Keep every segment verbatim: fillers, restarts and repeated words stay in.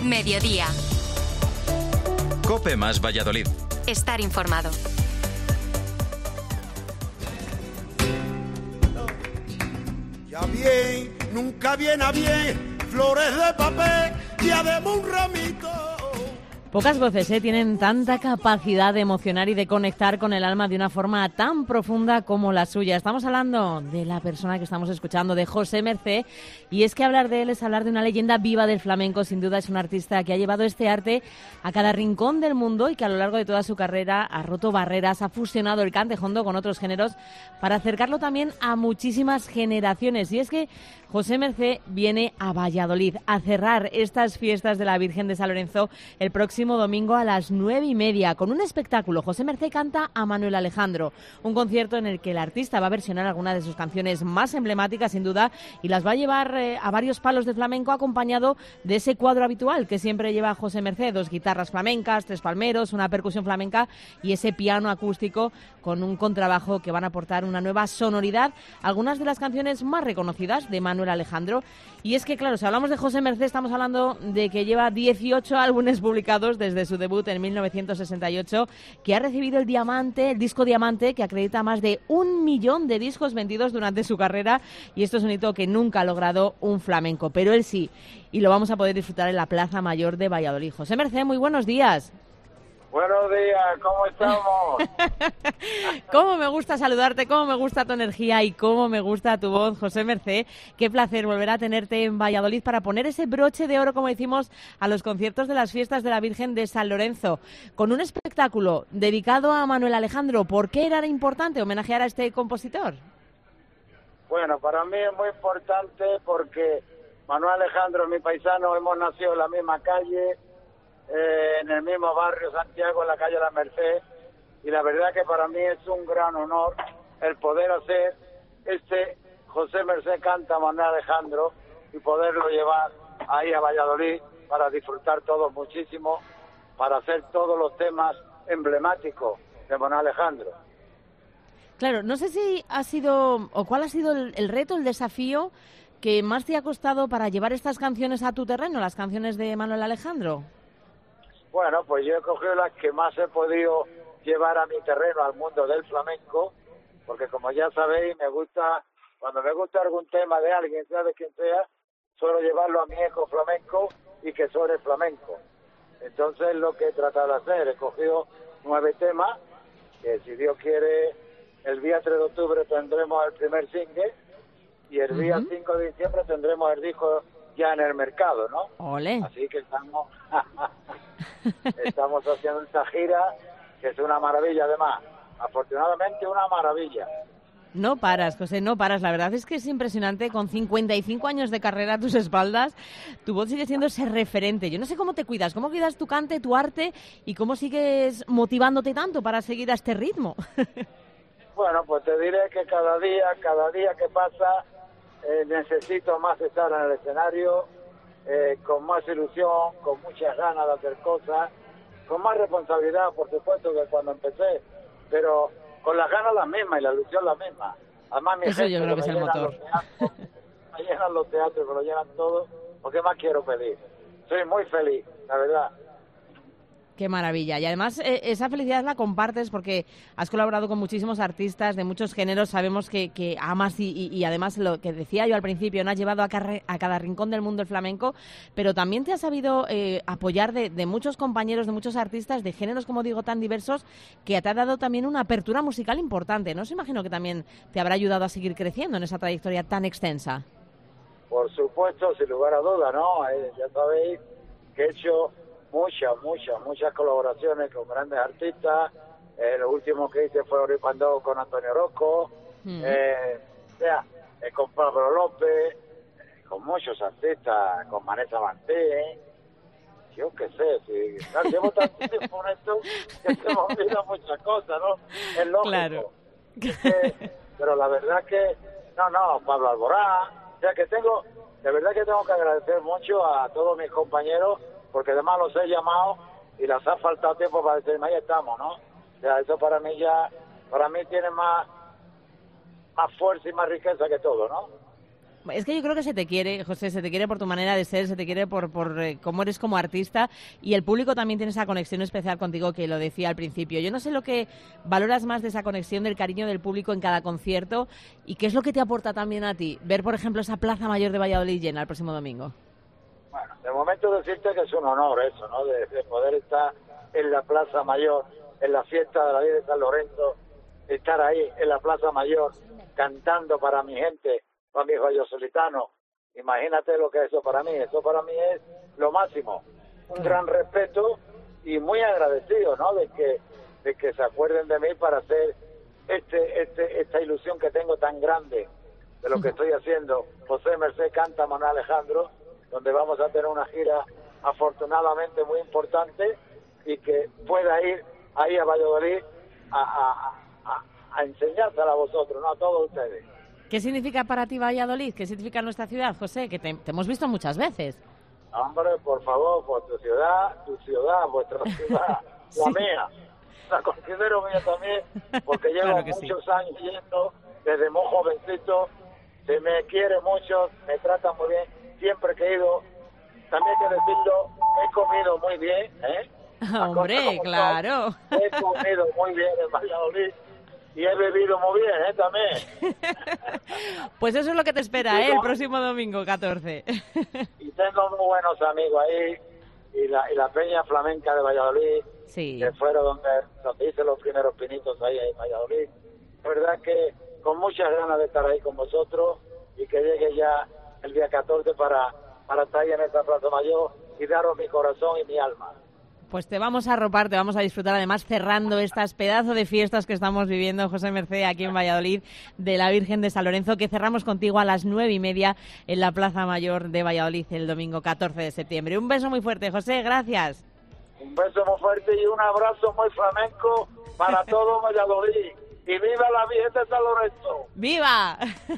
Mediodía. COPE más Valladolid. Estar informado. Ya bien, nunca viene a bien, flores de papel y además un ramito. Pocas voces ¿eh? tienen tanta capacidad de emocionar y de conectar con el alma de una forma tan profunda como la suya. Estamos hablando de la persona que estamos escuchando, de José Mercé, y es que hablar de él es hablar de una leyenda viva del flamenco. Sin duda es un artista que ha llevado este arte a cada rincón del mundo y que a lo largo de toda su carrera ha roto barreras, ha fusionado el cante jondo con otros géneros para acercarlo también a muchísimas generaciones. Y es que José Mercé viene a Valladolid a cerrar estas fiestas de la Virgen de San Lorenzo el próximo domingo a las nueve y media con un espectáculo. José Mercé canta a Manuel Alejandro, un concierto en el que el artista va a versionar algunas de sus canciones más emblemáticas, sin duda, y las va a llevar eh, a varios palos de flamenco, acompañado de ese cuadro habitual que siempre lleva José Mercé: dos guitarras flamencas, tres palmeros, una percusión flamenca y ese piano acústico con un contrabajo que van a aportar una nueva sonoridad a algunas de las canciones más reconocidas de Manuel Alejandro. Y es que, claro, si hablamos de José Mercé, estamos hablando de que lleva dieciocho álbumes publicados desde su debut en mil novecientos sesenta y ocho, que ha recibido el diamante, el disco diamante, que acredita más de un millón de discos vendidos durante su carrera, y esto es un hito que nunca ha logrado un flamenco, pero él sí, y lo vamos a poder disfrutar en la Plaza Mayor de Valladolid. José Mercé, muy buenos días. Buenos días, ¿cómo estamos? Cómo me gusta saludarte, cómo me gusta tu energía y cómo me gusta tu voz, José Mercé. Qué placer volver a tenerte en Valladolid para poner ese broche de oro, como decimos, a los conciertos de las fiestas de la Virgen de San Lorenzo, con un espectáculo dedicado a Manuel Alejandro. ¿Por qué era importante homenajear a este compositor? Bueno, para mí es muy importante porque Manuel Alejandro es mi paisano, hemos nacido en la misma calle, Eh, en el mismo barrio Santiago, en la calle La Merced, y la verdad que para mí es un gran honor el poder hacer este José Mercé canta Manuel Alejandro y poderlo llevar ahí a Valladolid para disfrutar todos muchísimo, para hacer todos los temas emblemáticos de Manuel Alejandro. Claro, no sé si ha sido, o cuál ha sido el, el reto, el desafío que más te ha costado para llevar estas canciones a tu terreno, las canciones de Manuel Alejandro. Bueno, pues yo he cogido las que más he podido llevar a mi terreno, al mundo del flamenco, porque como ya sabéis, me gusta, cuando me gusta algún tema de alguien, sea de quien sea, suelo llevarlo a mi eco flamenco y que suene flamenco. Entonces lo que he tratado de hacer, he cogido nueve temas, que si Dios quiere, el día tres de octubre tendremos el primer single y el día uh-huh. cinco de diciembre tendremos el disco ya en el mercado, ¿no? Olé. Así que estamos estamos haciendo esta gira, que es una maravilla además, afortunadamente una maravilla. No paras, José, no paras. La verdad es que es impresionante, con cincuenta y cinco años de carrera a tus espaldas, tu voz sigue siendo ese referente. Yo no sé cómo te cuidas, cómo cuidas tu cante, tu arte, y cómo sigues motivándote tanto para seguir a este ritmo. Bueno, pues te diré que cada día, cada día que pasa, Eh, necesito más estar en el escenario, eh, con más ilusión, con muchas ganas de hacer cosas, con más responsabilidad, por supuesto, que cuando empecé, pero con las ganas las mismas y la ilusión la misma. Además, mi Eso gente, yo creo que es el motor. Teatros, me llenan los teatros, me lo llenan todo, porque más quiero pedir. Soy muy feliz, la verdad. Qué maravilla. Y además eh, esa felicidad la compartes porque has colaborado con muchísimos artistas de muchos géneros. Sabemos que, que amas y, y, y además lo que decía yo al principio, no has llevado a, carre, a cada rincón del mundo el flamenco, pero también te has sabido eh, apoyar de, de muchos compañeros, de muchos artistas de géneros, como digo, tan diversos, que te ha dado también una apertura musical importante. ¿No os imagino que también te habrá ayudado a seguir creciendo en esa trayectoria tan extensa? Por supuesto, sin lugar a duda, ¿no? Eh, ya sabéis que he hecho muchas, muchas, muchas colaboraciones con grandes artistas. Eh, lo último que hice fue Oripandó con Antonio Orozco, mm. eh, o sea, eh, con Pablo López, eh, con muchos artistas, con Vanessa Manté, yo qué sé, si, claro, llevo tanto tiempo en esto que se me olvidan muchas cosas, ¿no? Es lógico. Claro. Es que, pero la verdad que, no, no, Pablo Alborán, o sea que tengo, de verdad que tengo que agradecer mucho a todos mis compañeros, porque además los he llamado y les ha faltado tiempo para decirme, ahí estamos, ¿no? O sea, eso para mí ya, para mí tiene más, más fuerza y más riqueza que todo, ¿no? Es que yo creo que se te quiere, José, se te quiere por tu manera de ser, se te quiere por, por eh, cómo eres como artista, y el público también tiene esa conexión especial contigo que lo decía al principio. Yo no sé lo que valoras más de esa conexión, del cariño del público en cada concierto, y qué es lo que te aporta también a ti ver, por ejemplo, esa Plaza Mayor de Valladolid llena el próximo domingo. Bueno, de momento decirte que es un honor eso, ¿no? De, de poder estar en la Plaza Mayor, en la fiesta de la Virgen de San Lorenzo, estar ahí en la Plaza Mayor cantando para mi gente, para mis vallisoletanos. Imagínate lo que es eso para mí. Eso para mí es lo máximo. Un gran respeto y muy agradecido, ¿no? De que de que se acuerden de mí para hacer este este esta ilusión que tengo tan grande de lo que estoy haciendo. José Mercé canta Manuel Alejandro, donde vamos a tener una gira afortunadamente muy importante y que pueda ir ahí a Valladolid a, a, a, a enseñársela a vosotros, ¿no? A todos ustedes. ¿Qué significa para ti Valladolid? ¿Qué significa nuestra ciudad, José? Que te, te hemos visto muchas veces. Hombre, por favor, por tu ciudad, tu ciudad, vuestra ciudad, sí. La mía. La considero mía también, porque llevo claro muchos sí. años yendo, desde muy jovencito, se me quiere mucho, me trata muy bien, siempre que he ido, también hay que decirlo, he comido muy bien, ¿eh? Hombre, claro. Son, he comido muy bien en Valladolid. Y he bebido muy bien, ¿eh? También. Pues eso es lo que te espera, ¿eh? El próximo domingo, catorce. Y tengo muy buenos amigos ahí. Y la, y la Peña Flamenca de Valladolid. Sí. Que fueron donde, donde hice los primeros pinitos ahí en Valladolid. La verdad que con muchas ganas de estar ahí con vosotros. Y que llegue ya el día catorce para, para estar ahí en esta Plaza Mayor. Y daros mi corazón y mi alma. Pues te vamos a arropar, te vamos a disfrutar, además cerrando estas pedazos de fiestas que estamos viviendo, José Mercé, aquí en Valladolid, de la Virgen de San Lorenzo, que cerramos contigo a las nueve y media en la Plaza Mayor de Valladolid el domingo catorce de septiembre. Un beso muy fuerte, José, gracias. Un beso muy fuerte y un abrazo muy flamenco para todo Valladolid. Y viva la Virgen de San Lorenzo. ¡Viva!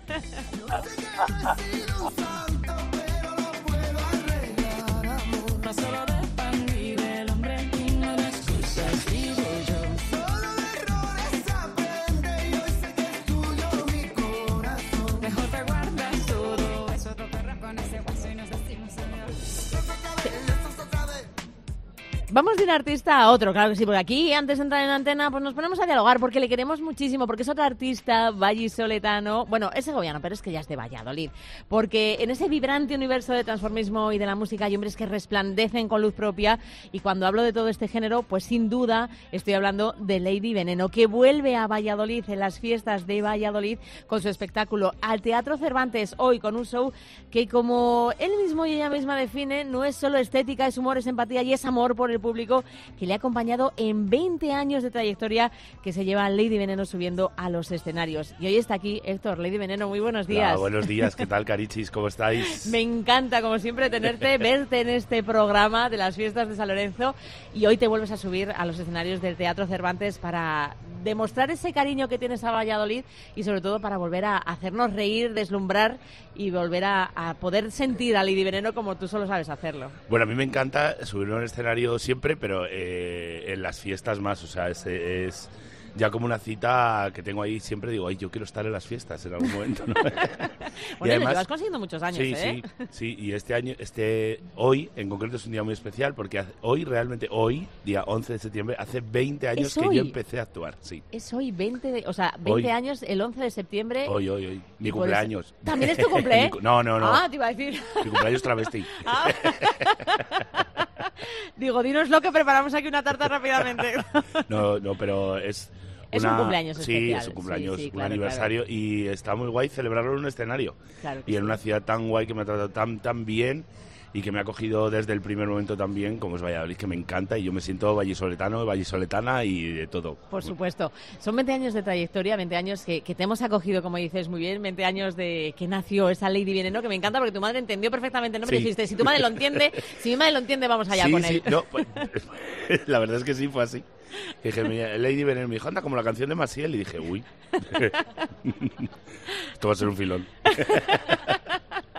Vamos de un artista a otro, claro que sí, porque aquí, antes de entrar en antena, pues nos ponemos a dialogar, porque le queremos muchísimo, porque es otro artista vallisoletano, bueno, es segoviano, pero es que ya es de Valladolid, porque en ese vibrante universo de transformismo y de la música hay hombres que resplandecen con luz propia, y cuando hablo de todo este género, pues sin duda estoy hablando de Lady Veneno, que vuelve a Valladolid en las fiestas de Valladolid con su espectáculo al Teatro Cervantes, hoy con un show que, como él mismo y ella misma define, no es solo estética, es humor, es empatía y es amor por el público que le ha acompañado en veinte años de trayectoria que se lleva Lady Veneno subiendo a los escenarios. Y hoy está aquí Héctor. Lady Veneno, muy buenos días. Hola, buenos días, ¿qué tal, Carichis? ¿Cómo estáis? Me encanta, como siempre, tenerte, verte en este programa de las fiestas de San Lorenzo, y hoy te vuelves a subir a los escenarios del Teatro Cervantes para demostrar ese cariño que tienes a Valladolid y sobre todo para volver a hacernos reír, deslumbrar y volver a, a poder sentir a Lady Veneno como tú solo sabes hacerlo. Bueno, a mí me encanta subirme al escenario siempre, pero eh, en las fiestas más, o sea, es, es ya como una cita que tengo ahí, siempre digo, ay, yo quiero estar en las fiestas en algún momento, ¿no? Bueno, y además, lo llevas consiguiendo muchos años, sí, ¿eh? Sí, sí, y este año, este hoy en concreto es un día muy especial porque hace, hoy, realmente hoy, día once de septiembre, hace veinte años que yo empecé a actuar, sí. Es hoy veinte, de, o sea, veinte hoy. años, el once de septiembre. Hoy, hoy, hoy, mi cumpleaños. ¿También es tu cumple? No, no, no. Ah, te iba a decir. Mi cumpleaños travesti. Ah. Digo, dinos lo que preparamos aquí una tarta rápidamente. No, no, pero es... Es una, un cumpleaños sí, especial. es un cumpleaños, sí, sí, un claro, aniversario, claro. Y está muy guay celebrarlo en un escenario. Claro y en sí. una ciudad tan guay que me ha tratado tan, tan bien y que me ha acogido desde el primer momento también, como es Valladolid, que me encanta, y yo me siento vallisoletano, vallisoletana y de todo. Por supuesto. Son veinte años de trayectoria, veinte años que, que te hemos acogido, como dices muy bien, veinte años de que nació esa Lady Veneno, que me encanta porque tu madre entendió perfectamente, ¿no? Me sí. dijiste, si tu madre lo entiende, si mi madre lo entiende, vamos allá sí, con sí, él. No, pues, la verdad es que sí, fue así. Dije, Lady Veneno, me dijo, anda, como la canción de Maciel, y dije, uy, esto va a ser un filón.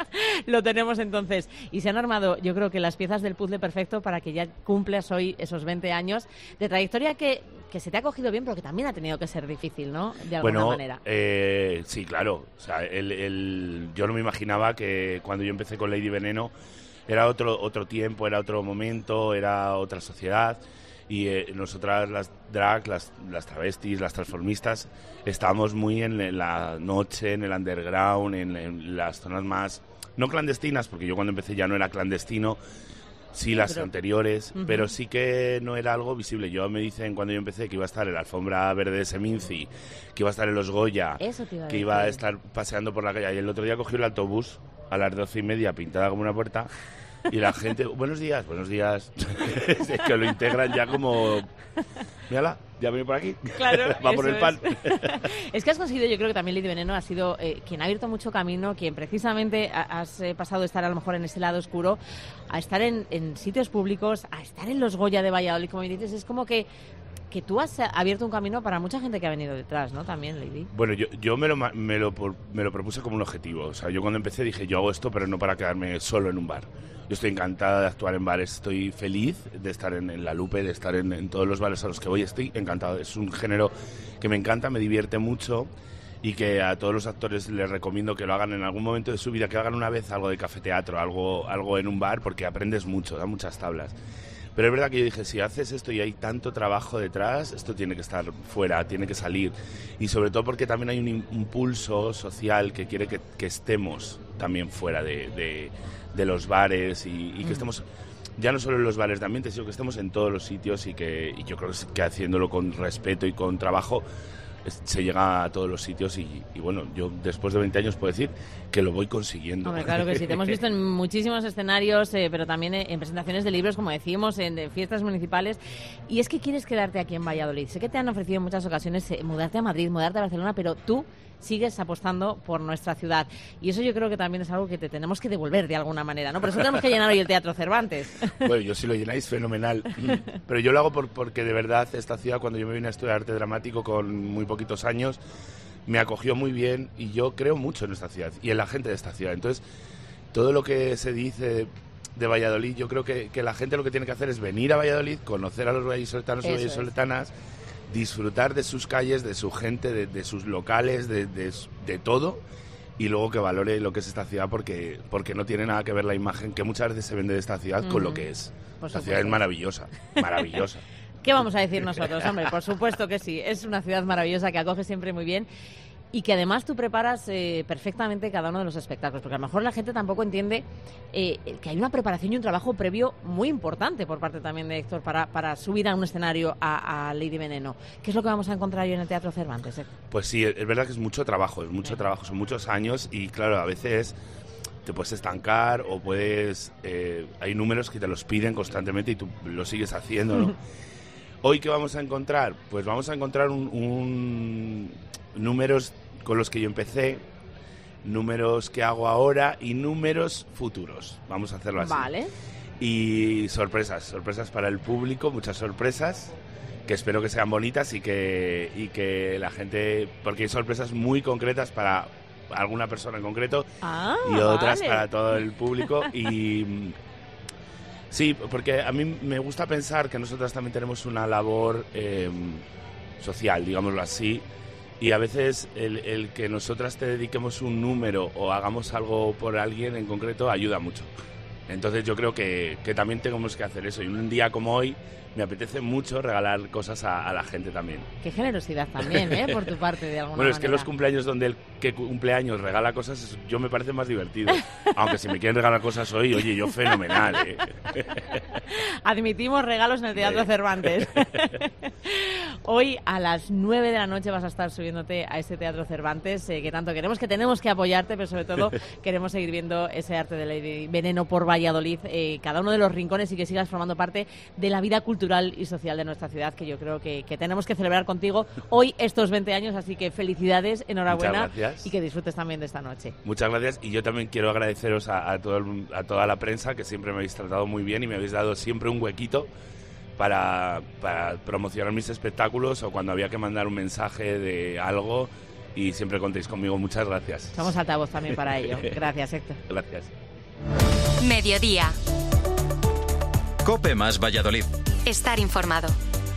Lo tenemos entonces. Y se han armado, yo creo que las piezas del puzzle perfecto para que ya cumplas hoy esos veinte años de trayectoria que, que se te ha cogido bien, pero que también ha tenido que ser difícil, ¿no? De alguna bueno, manera. Eh, sí, claro. O sea, el, el, yo no me imaginaba que cuando yo empecé con Lady Veneno era otro, otro tiempo, era otro momento, era otra sociedad. Y eh, nosotras las drag, las, las travestis, las transformistas, estábamos muy en la noche, en el underground, en, en las zonas más, no clandestinas, porque yo cuando empecé ya no era clandestino, sí, sí las pero, anteriores, uh-huh. pero sí que no era algo visible. Yo me dicen cuando yo empecé que iba a estar en la alfombra verde de Seminci, que iba a estar en los Goya, iba que iba a estar paseando por la calle. Y el otro día cogí el autobús a las doce y media pintada como una puerta. Y la gente, buenos días, buenos días, es que lo integran ya como, mírala, ya viene por aquí, claro, va por el pan. Es. es que has conseguido, yo creo que también Lady Veneno ha sido eh, quien ha abierto mucho camino, quien precisamente ha, has eh, pasado de estar a lo mejor en ese lado oscuro, a estar en, en sitios públicos, a estar en los Goya de Valladolid, como dices, es como que... que tú has abierto un camino para mucha gente que ha venido detrás, ¿no? También, Lady. Bueno, yo, yo me, lo, me, lo, me lo propuse como un objetivo. O sea, yo cuando empecé dije, yo hago esto, pero no para quedarme solo en un bar. Yo estoy encantada de actuar en bares, estoy feliz de estar en, en La Lupe, de estar en, en todos los bares a los que voy, estoy encantado. Es un género que me encanta, me divierte mucho y que a todos los actores les recomiendo que lo hagan en algún momento de su vida, que hagan una vez algo de cafeteatro, algo, algo en un bar, porque aprendes mucho, da muchas tablas. Pero es verdad que yo dije, si haces esto y hay tanto trabajo detrás, esto tiene que estar fuera, tiene que salir. Y sobre todo porque también hay un impulso social que quiere que, que estemos también fuera de, de, de los bares y, y que mm. estemos, ya no solo en los bares de ambiente, sino que estemos en todos los sitios y que y yo creo que haciéndolo con respeto y con trabajo se llega a todos los sitios y, y bueno, yo después de veinte años puedo decir que lo voy consiguiendo. Hombre, claro que sí, te hemos visto en muchísimos escenarios, eh, pero también en presentaciones de libros, como decimos, en, en fiestas municipales, y es que quieres quedarte aquí en Valladolid. Sé que te han ofrecido en muchas ocasiones eh, mudarte a Madrid, mudarte a Barcelona, pero tú sigues apostando por nuestra ciudad. Y eso yo creo que también es algo que te tenemos que devolver de alguna manera, ¿no? Por eso tenemos que llenar hoy el Teatro Cervantes. Bueno, yo si lo llenáis, fenomenal. Pero yo lo hago por, porque de verdad esta ciudad, cuando yo me vine a estudiar arte dramático con muy poquitos años, me acogió muy bien y yo creo mucho en esta ciudad y en la gente de esta ciudad. Entonces, todo lo que se dice de Valladolid, yo creo que, que la gente lo que tiene que hacer es venir a Valladolid, conocer a los vallisoletanos y vallisoletanas, disfrutar de sus calles, de su gente, de, de sus locales, de, de, de todo, y luego que valore lo que es esta ciudad, porque porque no tiene nada que ver la imagen que muchas veces se vende de esta ciudad mm. con lo que es. La ciudad es maravillosa, maravillosa. ¿Qué vamos a decir nosotros? Hombre, por supuesto que sí. Es una ciudad maravillosa que acoge siempre muy bien y que además tú preparas eh, perfectamente cada uno de los espectáculos, porque a lo mejor la gente tampoco entiende eh, que hay una preparación y un trabajo previo muy importante por parte también de Héctor para, para subir a un escenario a, a Lady Veneno. ¿Qué es lo que vamos a encontrar hoy en el Teatro Cervantes, Héctor? Pues sí, es verdad que es mucho trabajo, es mucho trabajo, son muchos años y claro, a veces te puedes estancar o puedes... Eh, hay números que te los piden constantemente y tú lo sigues haciendo, ¿no? ¿Hoy qué vamos a encontrar? Pues vamos a encontrar un, un números con los que yo empecé, números que hago ahora y números futuros. Vamos a hacerlo así. Vale. Y sorpresas, sorpresas para el público, muchas sorpresas que espero que sean bonitas y que, y que la gente... Porque hay sorpresas muy concretas para alguna persona en concreto ah, y otras vale. para todo el público y... Sí, porque a mí me gusta pensar que nosotras también tenemos una labor eh, social, digámoslo así, y a veces el, el que nosotras te dediquemos un número o hagamos algo por alguien en concreto ayuda mucho. Entonces yo creo que, que también tenemos que hacer eso. Y un día como hoy me apetece mucho regalar cosas a, a la gente también. Qué generosidad también, ¿eh? Por tu parte, de alguna Bueno, es manera. que los cumpleaños donde el que cumpleaños regala cosas, yo me parece más divertido. Aunque si me quieren regalar cosas hoy, oye, yo fenomenal, ¿eh? Admitimos regalos en el Teatro Sí. Cervantes. Hoy a las nueve de la noche vas a estar subiéndote a este Teatro Cervantes, eh, que tanto queremos, que tenemos que apoyarte, pero sobre todo queremos seguir viendo ese arte de Lady Veneno por Valladolid, eh, cada uno de los rincones, y que sigas formando parte de la vida cultural y social de nuestra ciudad, que yo creo que, que tenemos que celebrar contigo hoy estos veinte años, así que felicidades, enhorabuena y que disfrutes también de esta noche. Muchas gracias, y yo también quiero agradeceros a, a, todo el, a toda la prensa, que siempre me habéis tratado muy bien y me habéis dado siempre un huequito para, para promocionar mis espectáculos o cuando había que mandar un mensaje de algo, y siempre contéis conmigo. Muchas gracias. Somos altavoz también para ello. Gracias, Héctor. Gracias. Mediodía. COPE más Valladolid. Estar informado.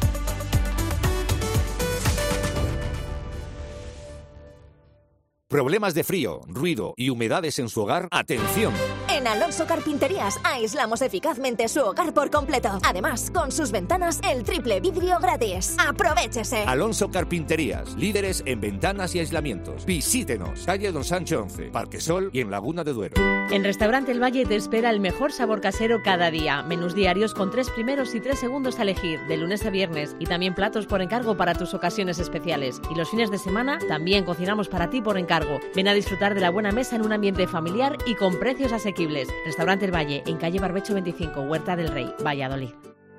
¿Problemas de frío, ruido y humedades en su hogar? ¡Atención! En Alonso Carpinterías aislamos eficazmente su hogar por completo. Además, con sus ventanas, el triple vidrio gratis. ¡Aprovechese! Alonso Carpinterías, líderes en ventanas y aislamientos. Visítenos, calle Don Sancho once, Parque Sol y en Laguna de Duero. En Restaurante El Valle te espera el mejor sabor casero cada día. Menús diarios con tres primeros y tres segundos a elegir, de lunes a viernes. Y también platos por encargo para tus ocasiones especiales. Y los fines de semana también cocinamos para ti por encargo. Ven a disfrutar de la buena mesa en un ambiente familiar y con precios asequibles. Restaurante El Valle, en calle Barbecho veinticinco, Huerta del Rey, Valladolid.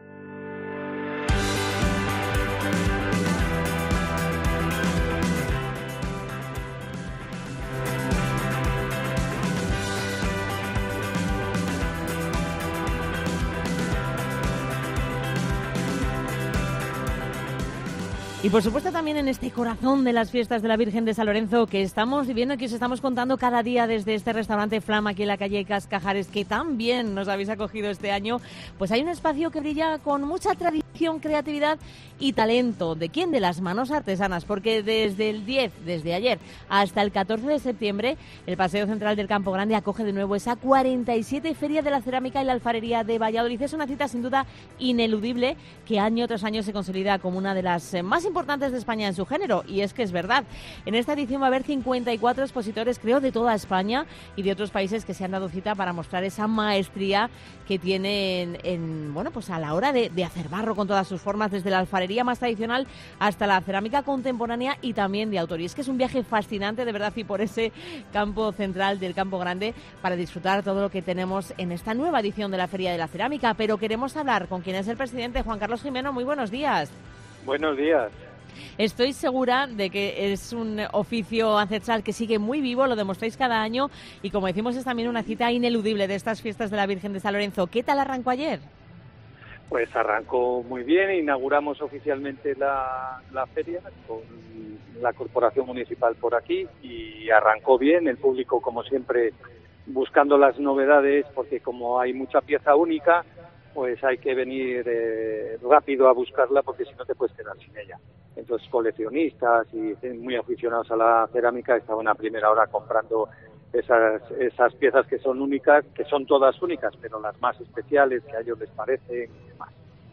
Y por supuesto también en este corazón de las fiestas de la Virgen de San Lorenzo que estamos viviendo y que os estamos contando cada día desde este restaurante Flama aquí en la calle Cascajares, que tan bien nos habéis acogido este año, pues hay un espacio que brilla con mucha tradición, creatividad y talento. ¿De quién? De las manos artesanas, porque desde el diez, desde ayer hasta el catorce de septiembre, el Paseo Central del Campo Grande acoge de nuevo esa cuarenta y siete Feria de la Cerámica y la Alfarería de Valladolid. Es una cita sin duda ineludible que año tras año se consolida como una de las más importantes de España en su género, y es que es verdad. En esta edición va a haber cincuenta y cuatro expositores, creo, de toda España y de otros países que se han dado cita para mostrar esa maestría que tienen en, bueno, pues a la hora de, de hacer barro con todas sus formas, desde la alfarería más tradicional hasta la cerámica contemporánea y también de autor. Y es que es un viaje fascinante, de verdad, y por ese campo central del Campo Grande para disfrutar todo lo que tenemos en esta nueva edición de la Feria de la Cerámica. Pero queremos hablar con quien es el presidente, Juan Carlos Jimeno. Muy buenos días. Buenos días. Estoy segura de que es un oficio ancestral que sigue muy vivo, lo demostráis cada año y, como decimos, es también una cita ineludible de estas fiestas de la Virgen de San Lorenzo. ¿Qué tal arrancó ayer? Pues arrancó muy bien, inauguramos oficialmente la, la feria con la Corporación Municipal por aquí y arrancó bien, el público como siempre buscando las novedades porque como hay mucha pieza única, pues hay que venir eh, rápido a buscarla porque si no te puedes quedar sin ella. Entonces coleccionistas y muy aficionados a la cerámica estaban a primera hora comprando esas esas piezas que son únicas, que son todas únicas, pero las más especiales que a ellos les parecen y demás.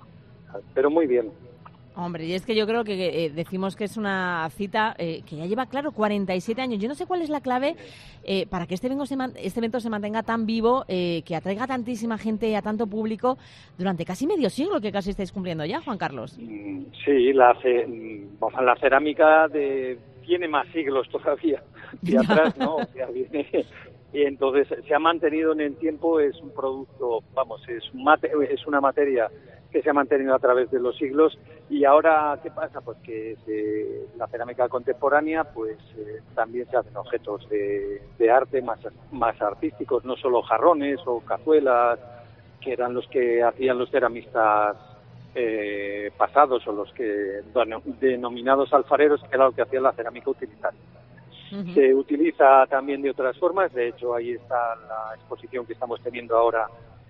Pero muy bien. Hombre, y es que yo creo que eh, decimos que es una cita eh, que ya lleva, claro, cuarenta y siete años. Yo no sé cuál es la clave eh, para que este evento se, man- este evento se mantenga tan vivo, eh, que atraiga tantísima gente, a tanto público, durante casi medio siglo, que casi estáis cumpliendo ya, Juan Carlos. Sí, la, ce- la cerámica de, tiene más siglos todavía. De atrás, ¿no? O sea, viene... Y entonces se ha mantenido en el tiempo, es un producto, vamos, es, un mate, es una materia que se ha mantenido a través de los siglos. Y ahora, ¿qué pasa? Pues que se, la cerámica contemporánea, pues eh, también se hacen objetos de, de arte más, más artísticos, no solo jarrones o cazuelas, que eran los que hacían los ceramistas eh, pasados o los que denominados alfareros, que era lo que hacía la cerámica utilitaria. Uh-huh. Se utiliza también de otras formas, de hecho ahí está la exposición que estamos teniendo ahora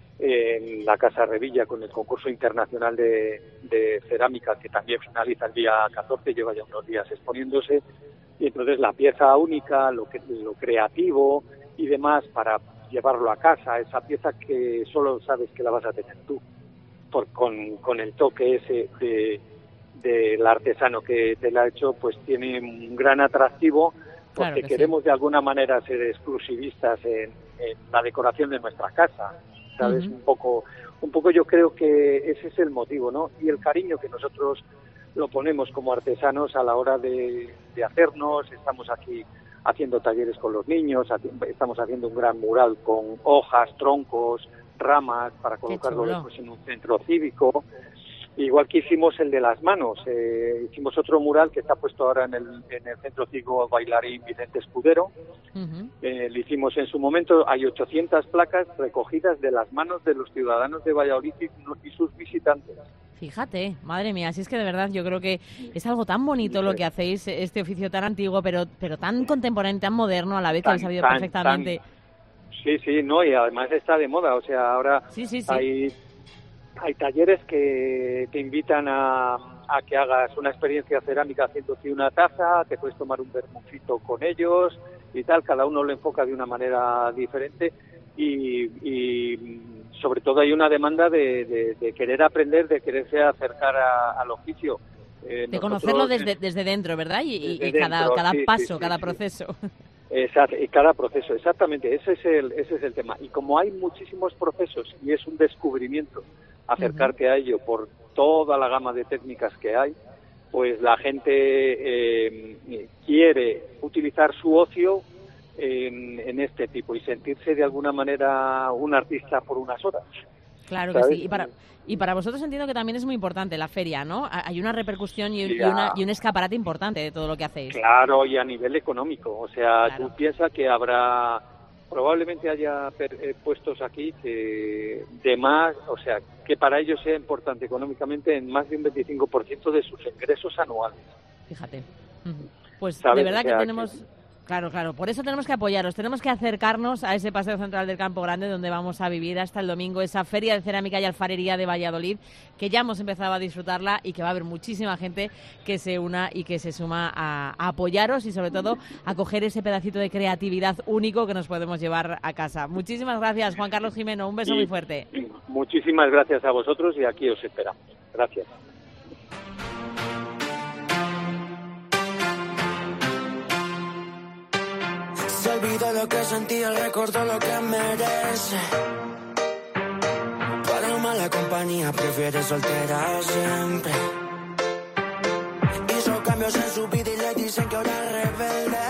en la Casa Revilla con el concurso internacional de, de cerámica que también finaliza el día catorce, lleva ya unos días exponiéndose, y entonces la pieza única, lo, que, lo creativo y demás para llevarlo a casa, esa pieza que solo sabes que la vas a tener tú, por, con, con el toque ese de, del artesano que te la ha hecho, pues tiene un gran atractivo. Porque claro que queremos sí. de alguna manera ser exclusivistas en, en la decoración de nuestra casa, ¿sabes? Uh-huh. Un poco, un poco yo creo que ese es el motivo, ¿no? Y el cariño que nosotros lo ponemos como artesanos a la hora de, de hacernos. Estamos aquí haciendo talleres con los niños, estamos haciendo un gran mural con hojas, troncos, ramas para colocarlo después en un centro cívico. Igual que hicimos el de las manos, eh, hicimos otro mural que está puesto ahora en el, en el Centro Cívico Bailarín Vicente Escudero. Uh-huh. Eh, lo hicimos en su momento, hay ochocientas placas recogidas de las manos de los ciudadanos de Valladolid y, y sus visitantes. Fíjate, madre mía, si es que de verdad yo creo que es algo tan bonito sí, lo que hacéis, este oficio tan antiguo, pero pero tan contemporáneo, tan moderno a la vez, tan, que habéis sabido tan, perfectamente. Tan, Sí, sí, no, y además está de moda, o sea, ahora sí, sí, sí. hay hay talleres que te invitan a, a que hagas una experiencia cerámica haciéndote una taza, te puedes tomar un vermucito con ellos y tal, cada uno lo enfoca de una manera diferente y, y sobre todo hay una demanda de, de, de querer aprender, de quererse acercar a, al oficio. Eh, de conocerlo desde, desde dentro, ¿verdad? Y, y cada, dentro, cada sí, paso, sí, sí, cada sí. proceso. Exacto, y cada proceso, exactamente, ese es el ese es el tema. Y como hay muchísimos procesos y es un descubrimiento acercarte uh-huh. a ello por toda la gama de técnicas que hay, pues la gente eh, quiere utilizar su ocio en, en este tipo y sentirse de alguna manera un artista por unas horas. Claro que ¿sabes? sí. Y para, y para vosotros entiendo que también es muy importante la feria, ¿no? Hay una repercusión y, y, una, y un escaparate importante de todo lo que hacéis. Claro, y a nivel económico. O sea, claro. tú piensas que habrá, probablemente haya per, puestos aquí que de más, o sea, que para ellos sea importante económicamente en más de un veinticinco por ciento de sus ingresos anuales. Fíjate. Pues ¿sabes? de verdad o sea, que tenemos... Que... Claro, claro, por eso tenemos que apoyaros, tenemos que acercarnos a ese Paseo Central del Campo Grande donde vamos a vivir hasta el domingo esa Feria de Cerámica y Alfarería de Valladolid, que ya hemos empezado a disfrutarla y que va a haber muchísima gente que se una y que se suma a, a apoyaros y sobre todo a coger ese pedacito de creatividad único que nos podemos llevar a casa. Muchísimas gracias, Juan Carlos Jimeno, un beso y, muy fuerte. Muchísimas gracias a vosotros y aquí os esperamos. Gracias. Se olvidó lo que sentía, recordó lo que merece. Para mala compañía prefiere soltera siempre. Hizo cambios en su vida y le dicen que ahora es rebelde.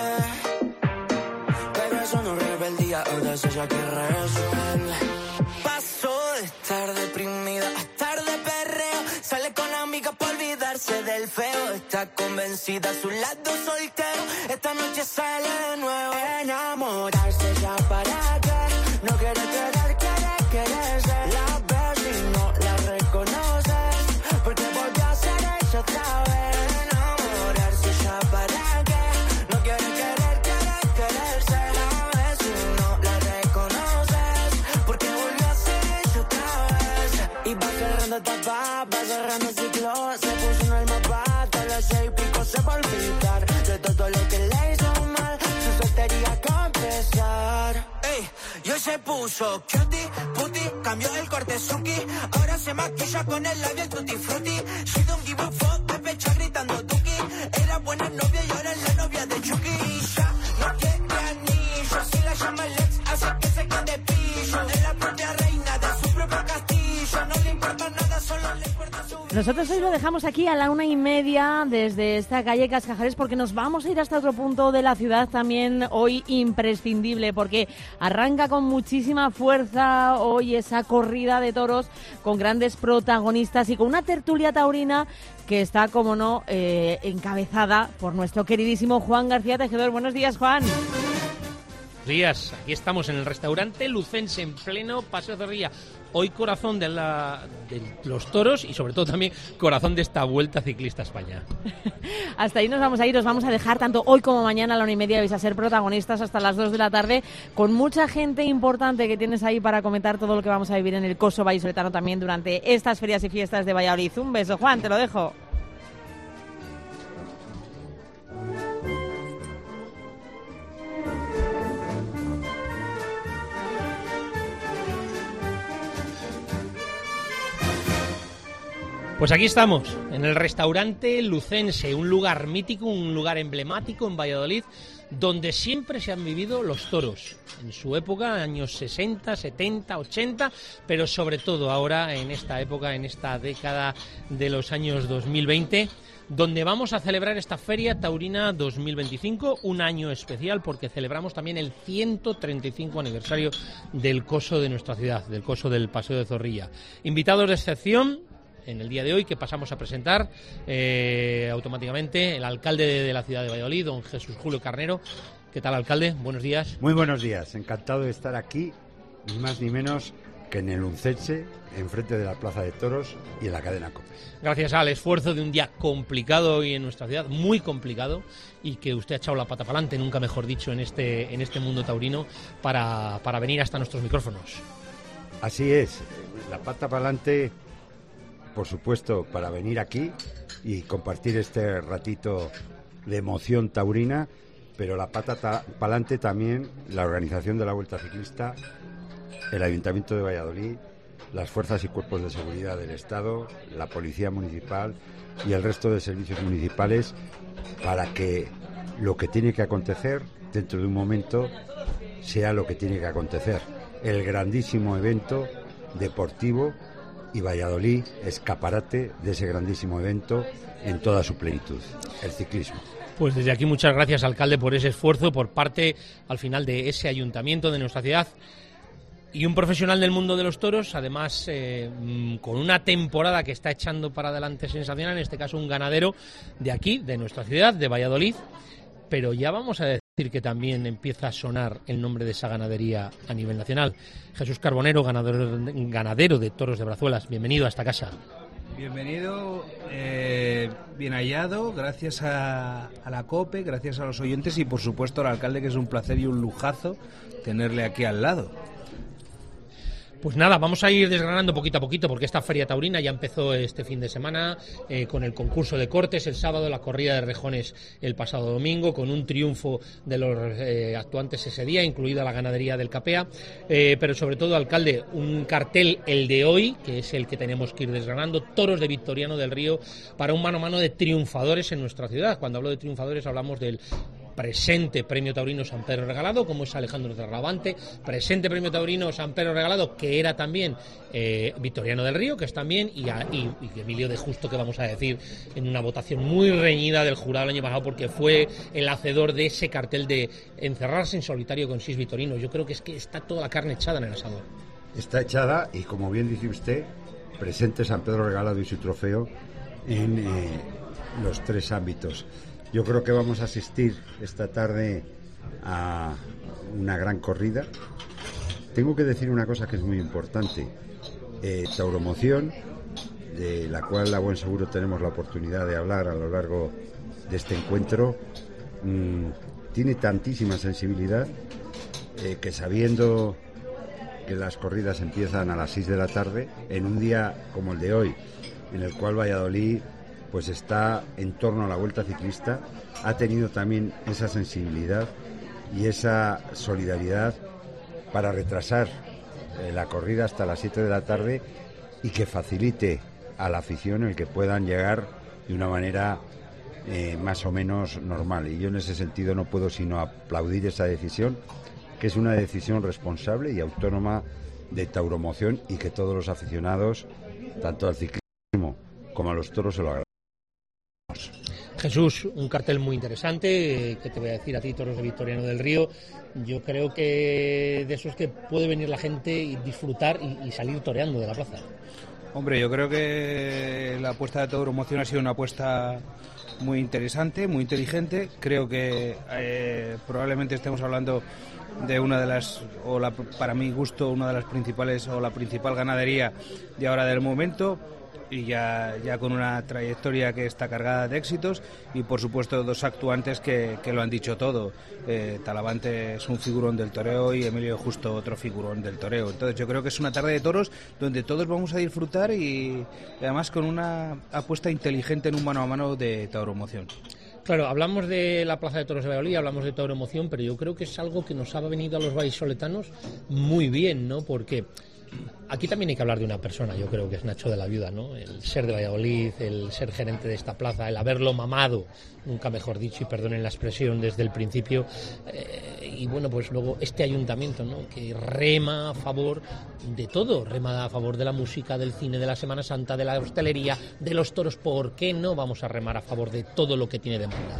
Pero eso no es rebeldía, ahora es ella que resuelve. Pasó de estar deprimida a estar de perreo. Sale con amigas por olvidarse del feo. Está convencida a su lado soltero. Esta noche sale de nuevo. Enamorarse ya para qué. No quiere querer, quiere quererse. La ves y no la reconoces. Porque volvió a hacer eso otra vez. Enamorarse ya para qué. No quiere querer, quiere quererse. La ves y no la reconoces. Porque volvió a hacer eso otra vez. Y va cerrando etapas, va cerrando ciclos. Se puso en el mapa, todas las seis pico se va a olvidar de todo lo que le hizo mal. Su soltería confesar. Ey, y hoy se puso cutie, puti, cambió el corte Suki. Ahora se maquilla con el labial tutti frutti. She don't give a fuck, de pecha gritando Tuki. Era buena novia y ahora es la novia de Chucky. Ya no quiere anillo, si la llama el ex, hace que se quede pillo. Es la propia reina de su propio castillo. No le importa nada, solo le importa su... Nosotros hoy lo dejamos aquí a la una y media desde esta calle Cascajares porque nos vamos a ir hasta otro punto de la ciudad también hoy imprescindible porque arranca con muchísima fuerza hoy esa corrida de toros con grandes protagonistas y con una tertulia taurina que está, como no, eh, encabezada por nuestro queridísimo Juan García Tejedor. Buenos días, Juan. Buenos días, aquí estamos en el restaurante Lucense en pleno Paseo Zorrilla. Hoy corazón de, la, de los toros y sobre todo también corazón de esta Vuelta Ciclista a España. Hasta ahí nos vamos a ir, os vamos a dejar tanto hoy como mañana a la una y media, vais a ser protagonistas hasta las dos de la tarde con mucha gente importante que tienes ahí para comentar todo lo que vamos a vivir en el Coso Vallisoletano también durante estas ferias y fiestas de Valladolid. Un beso, Juan, te lo dejo. Pues aquí estamos, en el restaurante Lucense, un lugar mítico, un lugar emblemático en Valladolid, donde siempre se han vivido los toros, en su época, años sesenta, setenta, ochenta, pero sobre todo ahora, en esta época, en esta década de los años dos mil veinte, donde vamos a celebrar esta Feria Taurina dos mil veinticinco, un año especial porque celebramos también el ciento treinta y cinco aniversario del coso de nuestra ciudad, del coso del Paseo de Zorrilla. Invitados de excepción en el día de hoy, que pasamos a presentar eh, automáticamente el alcalde de, de la ciudad de Valladolid, don Jesús Julio Carnero. ¿Qué tal, alcalde? Buenos días. Muy buenos días, encantado de estar aquí, ni más ni menos que en el Lucense, enfrente de la Plaza de Toros y en la cadena COPE. Gracias al esfuerzo de un día complicado hoy en nuestra ciudad, muy complicado, y que usted ha echado la pata para adelante, nunca mejor dicho, en este, en este mundo taurino, para, para venir hasta nuestros micrófonos. Así es, la pata para adelante, por supuesto, para venir aquí y compartir este ratito de emoción taurina, pero la pata ta- para adelante también la organización de la Vuelta Ciclista, el Ayuntamiento de Valladolid, las fuerzas y cuerpos de seguridad del Estado, la Policía Municipal y el resto de servicios municipales, para que lo que tiene que acontecer dentro de un momento sea lo que tiene que acontecer. El grandísimo evento deportivo, y Valladolid, escaparate de ese grandísimo evento en toda su plenitud, el ciclismo. Pues desde aquí muchas gracias, alcalde, por ese esfuerzo por parte, al final, de ese ayuntamiento de nuestra ciudad. Y un profesional del mundo de los toros, además eh, con una temporada que está echando para adelante sensacional, en este caso un ganadero de aquí, de nuestra ciudad, de Valladolid, pero ya vamos a decir que también empieza a sonar el nombre de esa ganadería a nivel nacional. Jesús Carbonero, ganadero, ganadero de toros de Brazuelas, bienvenido a esta casa. Bienvenido, eh, bien hallado, gracias a, a la COPE, gracias a los oyentes y por supuesto al alcalde, que es un placer y un lujazo tenerle aquí al lado. Pues nada, vamos a ir desgranando poquito a poquito, porque esta feria taurina ya empezó este fin de semana eh, con el concurso de cortes el sábado, la corrida de rejones el pasado domingo, con un triunfo de los eh, actuantes ese día, incluida la ganadería del Capea, eh, pero sobre todo, alcalde, un cartel, el de hoy, que es el que tenemos que ir desgranando, toros de Victoriano del Río, para un mano a mano de triunfadores en nuestra ciudad. Cuando hablo de triunfadores hablamos del presente Premio Taurino San Pedro Regalado, como es Alejandro Terravante, presente Premio Taurino San Pedro Regalado, que era también eh, Victoriano del Río, que es también, y, a, y, y Emilio de Justo, que vamos a decir, en una votación muy reñida del jurado el año pasado, porque fue el hacedor de ese cartel de encerrarse en solitario con seis victorinos. Yo creo que es que está toda la carne echada en el asador. Está echada, y como bien dice usted, presente San Pedro Regalado y su trofeo en eh, los tres ámbitos. Yo creo que vamos a asistir esta tarde a una gran corrida. Tengo que decir una cosa que es muy importante. Eh, Tauromoción, de la cual a buen seguro tenemos la oportunidad de hablar a lo largo de este encuentro, mmm, tiene tantísima sensibilidad eh, que, sabiendo que las corridas empiezan a las seis de la tarde, en un día como el de hoy, en el cual Valladolid pues está en torno a la Vuelta Ciclista, ha tenido también esa sensibilidad y esa solidaridad para retrasar eh, la corrida hasta las siete de la tarde, y que facilite a la afición el que puedan llegar de una manera eh, más o menos normal. Y yo en ese sentido no puedo sino aplaudir esa decisión, que es una decisión responsable y autónoma de Tauromoción, y que todos los aficionados, tanto al ciclismo como a los toros, se lo agradecen. Jesús, un cartel muy interesante, eh, que te voy a decir a ti, toros de Victoriano del Río. Yo creo que de esos que puede venir la gente y disfrutar y, y salir toreando de la plaza. Hombre, yo creo que la apuesta de Tauromoción ha sido una apuesta muy interesante, muy inteligente. Creo que eh, probablemente estemos hablando de una de las, o la, para mi gusto, una de las principales, o la principal ganadería de ahora del momento, y ya, ya con una trayectoria que está cargada de éxitos, y por supuesto dos actuantes que, que lo han dicho todo. eh, Talavante es un figurón del toreo y Emilio Justo otro figurón del toreo. Entonces yo creo que es una tarde de toros donde todos vamos a disfrutar, y, y además con una apuesta inteligente en un mano a mano de Tauromoción. Claro, hablamos de la Plaza de Toros de Valladolid, hablamos de Tauromoción, pero yo creo que es algo que nos ha venido a los vallisoletanos muy bien, ¿no? Porque aquí también hay que hablar de una persona, yo creo que es Nacho de la Viuda, ¿no? El ser de Valladolid, el ser gerente de esta plaza, el haberlo mamado, nunca mejor dicho, y perdonen la expresión, desde el principio. Eh, y bueno, pues luego este ayuntamiento, ¿no? Que rema a favor de todo, rema a favor de la música, del cine, de la Semana Santa, de la hostelería, de los toros. ¿Por qué no vamos a remar a favor de todo lo que tiene de malo?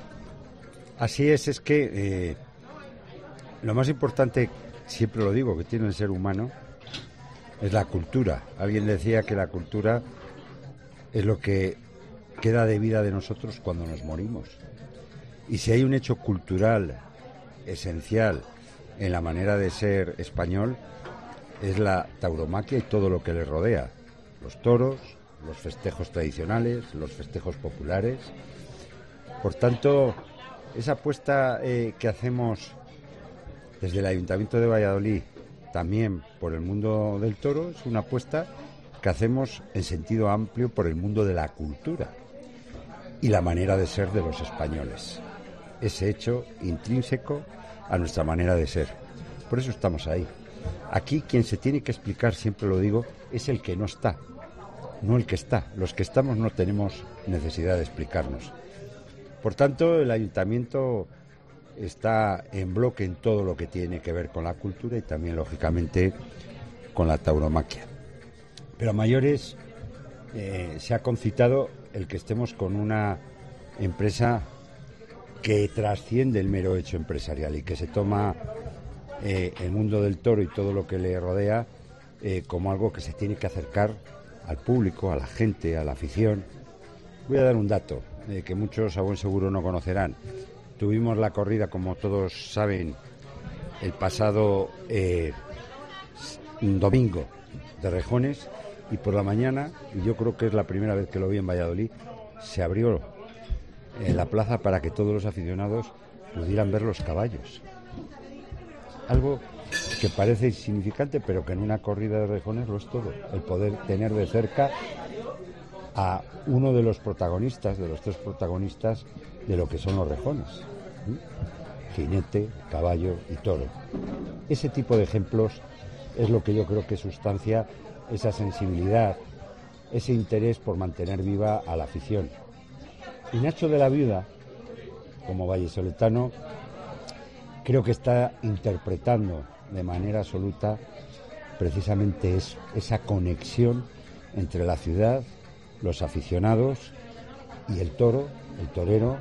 Así es, es que eh, lo más importante, siempre lo digo, que tiene el ser humano, es la cultura. Alguien decía que la cultura es lo que queda de vida de nosotros cuando nos morimos. Y si hay un hecho cultural esencial en la manera de ser español, es la tauromaquia y todo lo que le rodea. Los toros, los festejos tradicionales, los festejos populares. Por tanto, esa apuesta eh, que hacemos desde el Ayuntamiento de Valladolid, también por el mundo del toro, es una apuesta que hacemos en sentido amplio por el mundo de la cultura y la manera de ser de los españoles. Ese hecho intrínseco a nuestra manera de ser. Por eso estamos ahí. Aquí quien se tiene que explicar, siempre lo digo, es el que no está, no el que está. Los que estamos no tenemos necesidad de explicarnos. Por tanto, el Ayuntamiento está en bloque en todo lo que tiene que ver con la cultura y también, lógicamente, con la tauromaquia. Pero a mayores eh, se ha concitado el que estemos con una empresa que trasciende el mero hecho empresarial y que se toma eh, el mundo del toro y todo lo que le rodea eh, como algo que se tiene que acercar al público, a la gente, a la afición. Voy a dar un dato eh, que muchos a buen seguro no conocerán. Tuvimos la corrida, como todos saben, el pasado eh, domingo de rejones, y por la mañana, y yo creo que es la primera vez que lo vi en Valladolid, se abrió en la plaza para que todos los aficionados pudieran ver los caballos. Algo que parece insignificante, pero que en una corrida de rejones lo es todo. El poder tener de cerca a uno de los protagonistas, de los tres protagonistas de lo que son los rejones. ¿Sí? Jinete, caballo y toro. Ese tipo de ejemplos es lo que yo creo que sustancia esa sensibilidad, ese interés por mantener viva a la afición. Y Nacho de la Viuda, como vallisoletano, creo que está interpretando de manera absoluta precisamente eso, esa conexión entre la ciudad, los aficionados y el toro, el torero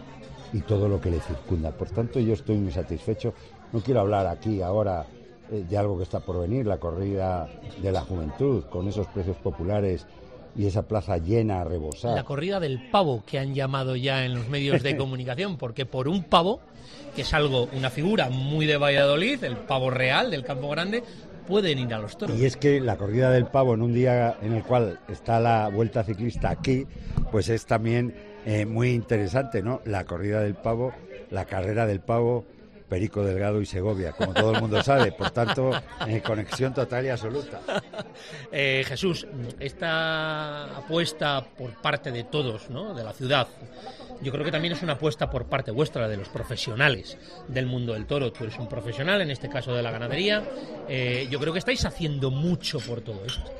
y todo lo que le circunda. Por tanto, yo estoy muy satisfecho. No quiero hablar aquí ahora eh, de algo que está por venir, la corrida de la juventud, con esos precios populares y esa plaza llena a rebosar. La corrida del pavo, que han llamado ya en los medios de comunicación, porque por un pavo, que es algo, una figura muy de Valladolid, el pavo real del Campo Grande, pueden ir a los toros. Y es que la corrida del pavo, en un día en el cual está la Vuelta Ciclista aquí, pues es también eh, muy interesante, ¿no? La corrida del pavo, la carrera del pavo, Perico Delgado y Segovia, como todo el mundo sabe. Por tanto, eh, conexión total y absoluta. Eh, Jesús, esta apuesta por parte de todos, ¿no?, de la ciudad, yo creo que también es una apuesta por parte vuestra, de los profesionales del mundo del toro. Tú eres un profesional, en este caso de la ganadería. Eh, yo creo que estáis haciendo mucho por todo esto.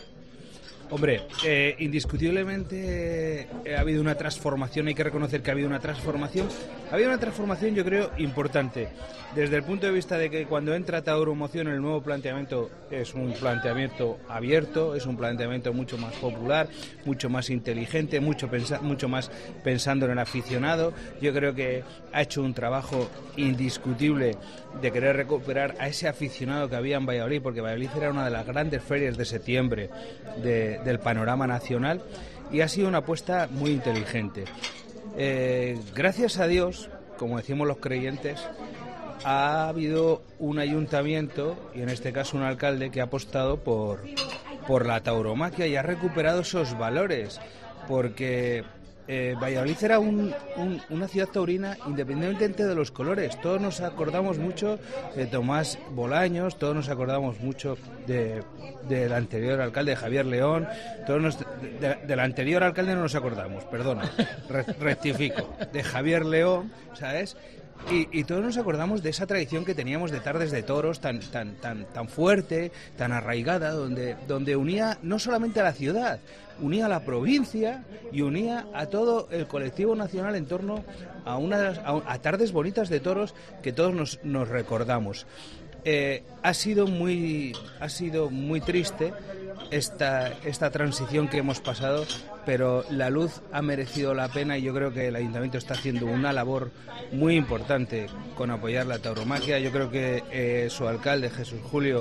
Hombre, eh, indiscutiblemente eh, ha habido una transformación, hay que reconocer que ha habido una transformación. Ha habido una transformación, yo creo, importante. Desde el punto de vista de que cuando entra Tauromoción, el nuevo planteamiento es un planteamiento abierto, es un planteamiento mucho más popular, mucho más inteligente, mucho, pensa- mucho más pensando en el aficionado. Yo creo que ha hecho un trabajo indiscutible de querer recuperar a ese aficionado que había en Valladolid, porque Valladolid era una de las grandes ferias de septiembre de, del panorama nacional, y ha sido una apuesta muy inteligente. Eh, gracias a Dios, como decimos los creyentes, ha habido un ayuntamiento, y en este caso un alcalde, que ha apostado por, por la tauromaquia y ha recuperado esos valores, porque eh, Valladolid era un, un, una ciudad taurina independientemente de los colores. Todos nos acordamos mucho de Tomás Bolaños, todos nos acordamos mucho de, del anterior alcalde, Javier León, todos nos, de, de, del anterior alcalde no nos acordamos, perdona, re, rectifico, de Javier León, ¿sabes? Y, y todos nos acordamos de esa tradición que teníamos de tardes de toros tan tan tan tan fuerte, tan arraigada, donde donde unía no solamente a la ciudad, unía a la provincia y unía a todo el colectivo nacional en torno a una de las, a, a tardes bonitas de toros que todos nos, nos recordamos. Eh, ha sido muy ha sido muy triste esta esta transición que hemos pasado, pero la luz ha merecido la pena, y yo creo que el ayuntamiento está haciendo una labor muy importante con apoyar la tauromaquia. Yo creo que eh, su alcalde, Jesús Julio,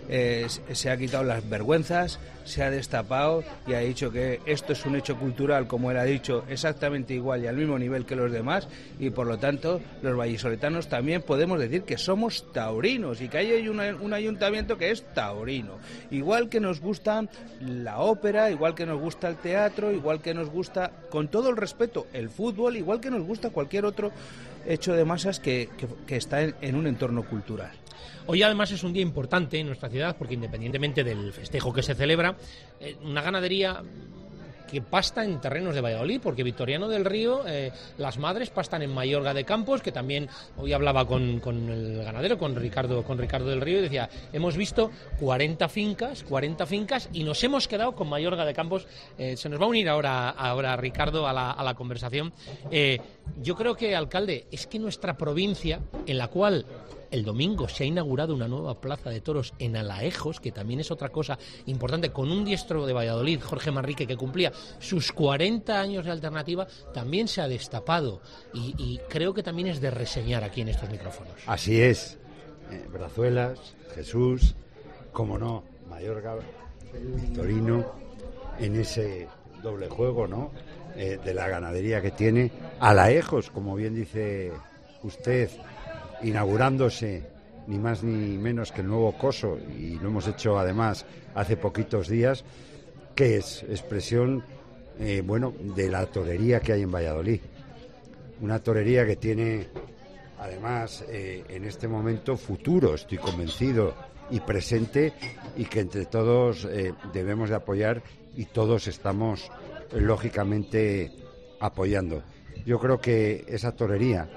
eh, se ha quitado las vergüenzas, se ha destapado y ha dicho que esto es un hecho cultural, como él ha dicho, exactamente igual y al mismo nivel que los demás, y por lo tanto los vallisoletanos también podemos decir que somos taurinos y que hay un, un ayuntamiento que es taurino. Igual que nos gusta la ópera, igual que nos gusta el teatro, igual que nos gusta, con todo el respeto, el fútbol, igual que nos gusta cualquier otro hecho de masas que, que, que está en, en un entorno cultural. Hoy además es un día importante en nuestra ciudad porque independientemente del festejo que se celebra, eh, una ganadería que pasta en terrenos de Valladolid, porque Victoriano del Río, eh, las madres pastan en Mayorga de Campos, que también hoy hablaba con, con el ganadero, con Ricardo, con Ricardo del Río, y decía, hemos visto cuarenta fincas, cuarenta fincas, y nos hemos quedado con Mayorga de Campos. Eh, se nos va a unir ahora, ahora Ricardo a la, a la conversación. Eh, yo creo que, alcalde, es que nuestra provincia, en la cual el domingo se ha inaugurado una nueva plaza de toros en Alaejos, que también es otra cosa importante, con un diestro de Valladolid, Jorge Manrique, que cumplía sus cuarenta años de alternativa, también se ha destapado y, y creo que también es de reseñar aquí en estos micrófonos. Así es, eh, Brazuelas, Jesús, como no, Mayorga, Victorino, en ese doble juego, ¿no?, eh, de la ganadería que tiene. Alaejos, como bien dice usted, inaugurándose ni más ni menos que el nuevo coso, y lo hemos hecho además hace poquitos días, que es expresión eh, bueno, de la torería que hay en Valladolid, una torería que tiene además eh, en este momento futuro, estoy convencido, y presente, y que entre todos eh, debemos de apoyar, y todos estamos eh, lógicamente apoyando. Yo creo que esa torería,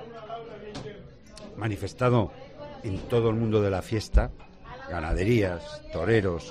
manifestado en todo el mundo de la fiesta, ganaderías, toreros,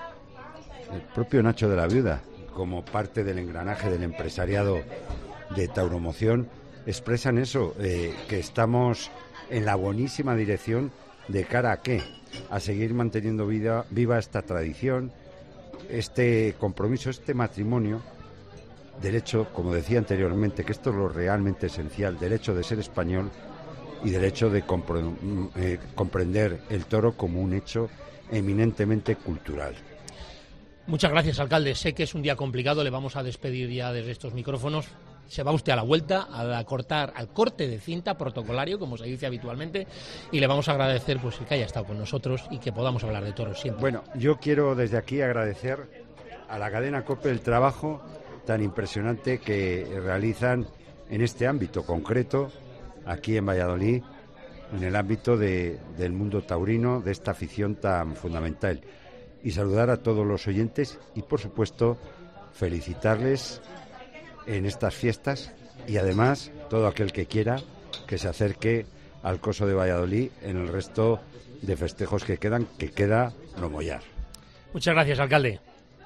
el propio Nacho de la Viuda, como parte del engranaje del empresariado de Tauromoción, expresan eso, eh, que estamos en la buenísima dirección de cara a qué, a seguir manteniendo vida, viva esta tradición, este compromiso, este matrimonio, del hecho, como decía anteriormente, que esto es lo realmente esencial, del hecho de ser español y del hecho de compre- eh, comprender el toro como un hecho eminentemente cultural. Muchas gracias, alcalde. Sé que es un día complicado, le vamos a despedir ya desde estos micrófonos. Se va usted a la vuelta, a cortar, al corte de cinta protocolario, como se dice habitualmente, y le vamos a agradecer pues que haya estado con nosotros y que podamos hablar de toros siempre. Bueno, yo quiero desde aquí agradecer a la cadena COPE el trabajo tan impresionante que realizan en este ámbito concreto, aquí en Valladolid, en el ámbito de, del mundo taurino, de esta afición tan fundamental. Y saludar a todos los oyentes y, por supuesto, felicitarles en estas fiestas, y además todo aquel que quiera que se acerque al Coso de Valladolid en el resto de festejos que quedan, que queda Lomollar. Muchas gracias, alcalde.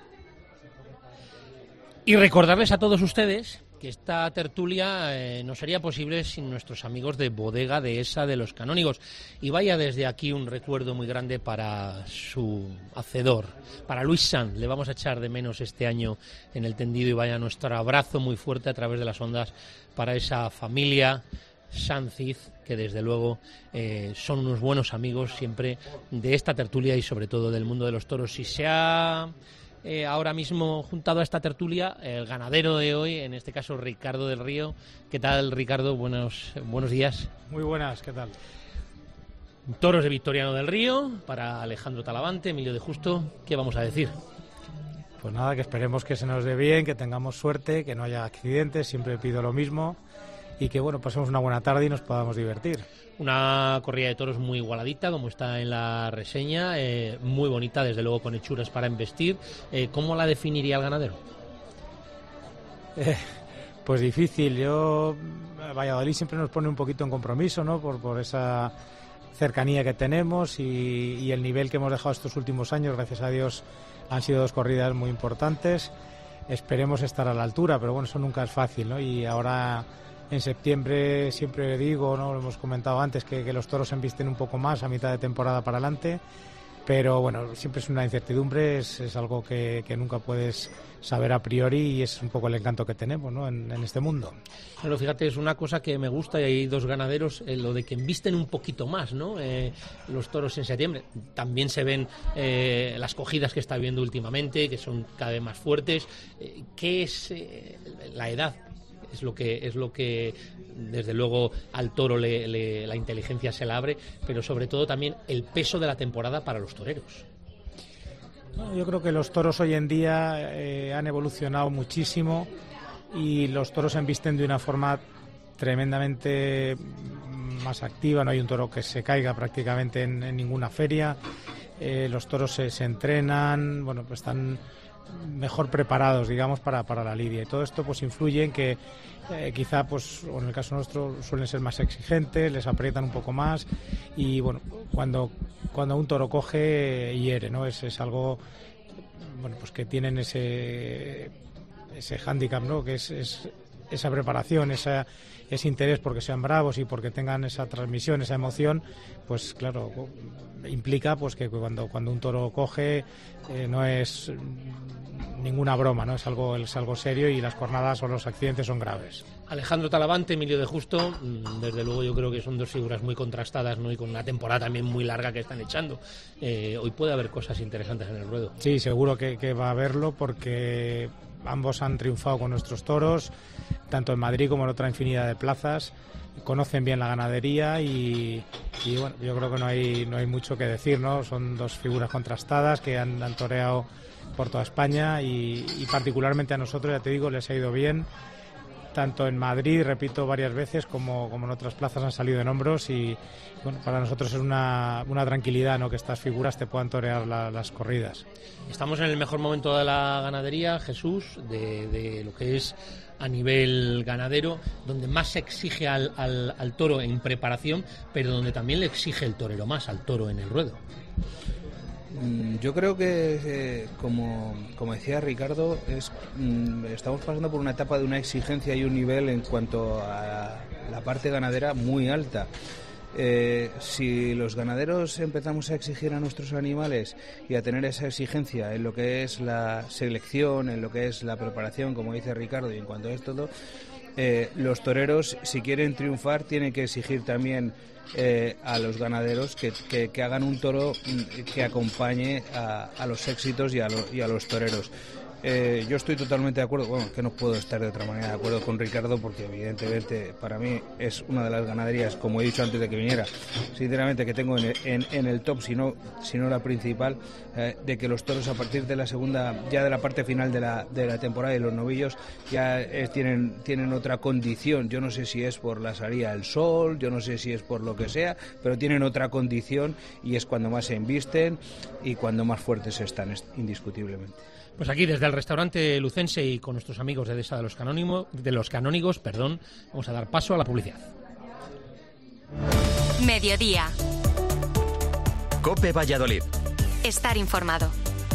Y recordarles a todos ustedes que esta tertulia eh, no sería posible sin nuestros amigos de Bodega Dehesa de los Canónigos. Y vaya desde aquí un recuerdo muy grande para su hacedor, para Luis Sanz. Le vamos a echar de menos este año en el tendido, y vaya nuestro abrazo muy fuerte a través de las ondas para esa familia Sanziz, que desde luego eh, son unos buenos amigos siempre de esta tertulia y sobre todo del mundo de los toros. Si se ha Eh, ahora mismo juntado a esta tertulia el ganadero de hoy, en este caso Ricardo del Río. ¿Qué tal, Ricardo? Buenos, buenos días. Muy buenas, ¿qué tal? Toros de Victoriano del Río para Alejandro Talavante, Emilio de Justo. ¿Qué vamos a decir? Pues nada, que esperemos que se nos dé bien, que tengamos suerte, que no haya accidentes, siempre pido lo mismo, y que bueno, pasemos una buena tarde y nos podamos divertir. Una corrida de toros muy igualadita, como está en la reseña, eh, muy bonita, desde luego con hechuras para embestir. Eh, ¿Cómo la definiría el ganadero? Eh, pues difícil. Yo, Valladolid siempre nos pone un poquito en compromiso, ¿no? Por, por esa cercanía que tenemos y, y el nivel que hemos dejado estos últimos años. Gracias a Dios han sido dos corridas muy importantes. Esperemos estar a la altura, pero bueno, eso nunca es fácil, ¿no? Y ahora en septiembre siempre digo, ¿no?, lo hemos comentado antes, que, que los toros se embisten un poco más a mitad de temporada para adelante, pero bueno, siempre es una incertidumbre, es, es algo que, que nunca puedes saber a priori y es un poco el encanto que tenemos, ¿no? en, en este mundo. Pero fíjate, es una cosa que me gusta y hay dos ganaderos, eh, lo de que embisten un poquito más, ¿no? Eh, los toros en septiembre. También se ven eh, las cogidas que está viendo últimamente, que son cada vez más fuertes. Eh, ¿Qué es eh, la edad? Es lo que es lo que desde luego al toro le, le, la inteligencia se la abre, pero sobre todo también el peso de la temporada para los toreros. Yo creo que los toros hoy en día eh, han evolucionado muchísimo y los toros se embisten de una forma tremendamente más activa. No hay un toro que se caiga prácticamente en, en ninguna feria. Eh, los toros se, se entrenan, bueno, pues están mejor preparados, digamos, para, para la lidia. Y todo esto pues influye en que eh, quizá, pues, o en el caso nuestro, suelen ser más exigentes, les aprietan un poco más y, bueno, cuando, cuando un toro coge, hiere, ¿no? Es, es algo, bueno, pues que tienen ese, ese hándicap, ¿no? Que es, es esa preparación, esa, ese interés porque sean bravos y porque tengan esa transmisión, esa emoción, pues claro, implica pues que cuando, cuando un toro coge eh, no es ninguna broma, ¿no? Es algo, es algo serio y las cornadas o los accidentes son graves. Alejandro Talavante, Emilio de Justo, desde luego yo creo que son dos figuras muy contrastadas, ¿no? Y con una temporada también muy larga que están echando. Eh, hoy puede haber cosas interesantes en el ruedo. Sí, seguro que, que va a haberlo porque ambos han triunfado con nuestros toros, tanto en Madrid como en otra infinidad de plazas. Conocen bien la ganadería y, y bueno, yo creo que no hay no hay mucho que decir, ¿no? Son dos figuras contrastadas que han, han toreado por toda España y, y particularmente a nosotros, ya te digo, les ha ido bien, tanto en Madrid, repito varias veces, como, como en otras plazas han salido en hombros y bueno, para nosotros es una, una tranquilidad, ¿no? Que estas figuras te puedan torear la, las corridas. Estamos en el mejor momento de la ganadería, Jesús, de, de lo que es a nivel ganadero, donde más se exige al, al, al toro en preparación, pero donde también le exige el torero más al toro en el ruedo. Yo creo que, eh, como, como decía Ricardo, es, mm, estamos pasando por una etapa de una exigencia y un nivel en cuanto a la parte ganadera muy alta. Eh, si los ganaderos empezamos a exigir a nuestros animales y a tener esa exigencia en lo que es la selección, en lo que es la preparación, como dice Ricardo, y en cuanto a esto todo, eh, los toreros, si quieren triunfar, tienen que exigir también eh, a los ganaderos que, que, que hagan un toro que acompañe a, a los éxitos y a, lo, y a los toreros. Eh, yo estoy totalmente de acuerdo, bueno, que no puedo estar de otra manera de acuerdo con Ricardo, porque evidentemente para mí es una de las ganaderías, como he dicho antes de que viniera, sinceramente que tengo en el, en, en el top, si no, si no la principal, eh, de que los toros a partir de la segunda, ya de la parte final de la, de la temporada y los novillos ya eh, tienen, tienen otra condición. Yo no sé si es por la salida del sol, yo no sé si es por lo que sea, pero tienen otra condición y es cuando más se embisten y cuando más fuertes están, indiscutiblemente. Pues aquí desde el restaurante lucense y con nuestros amigos de Dehesa de los Canónimos, de los Canónigos, perdón, vamos a dar paso a la publicidad. Mediodía. COPE Valladolid. Estar informado.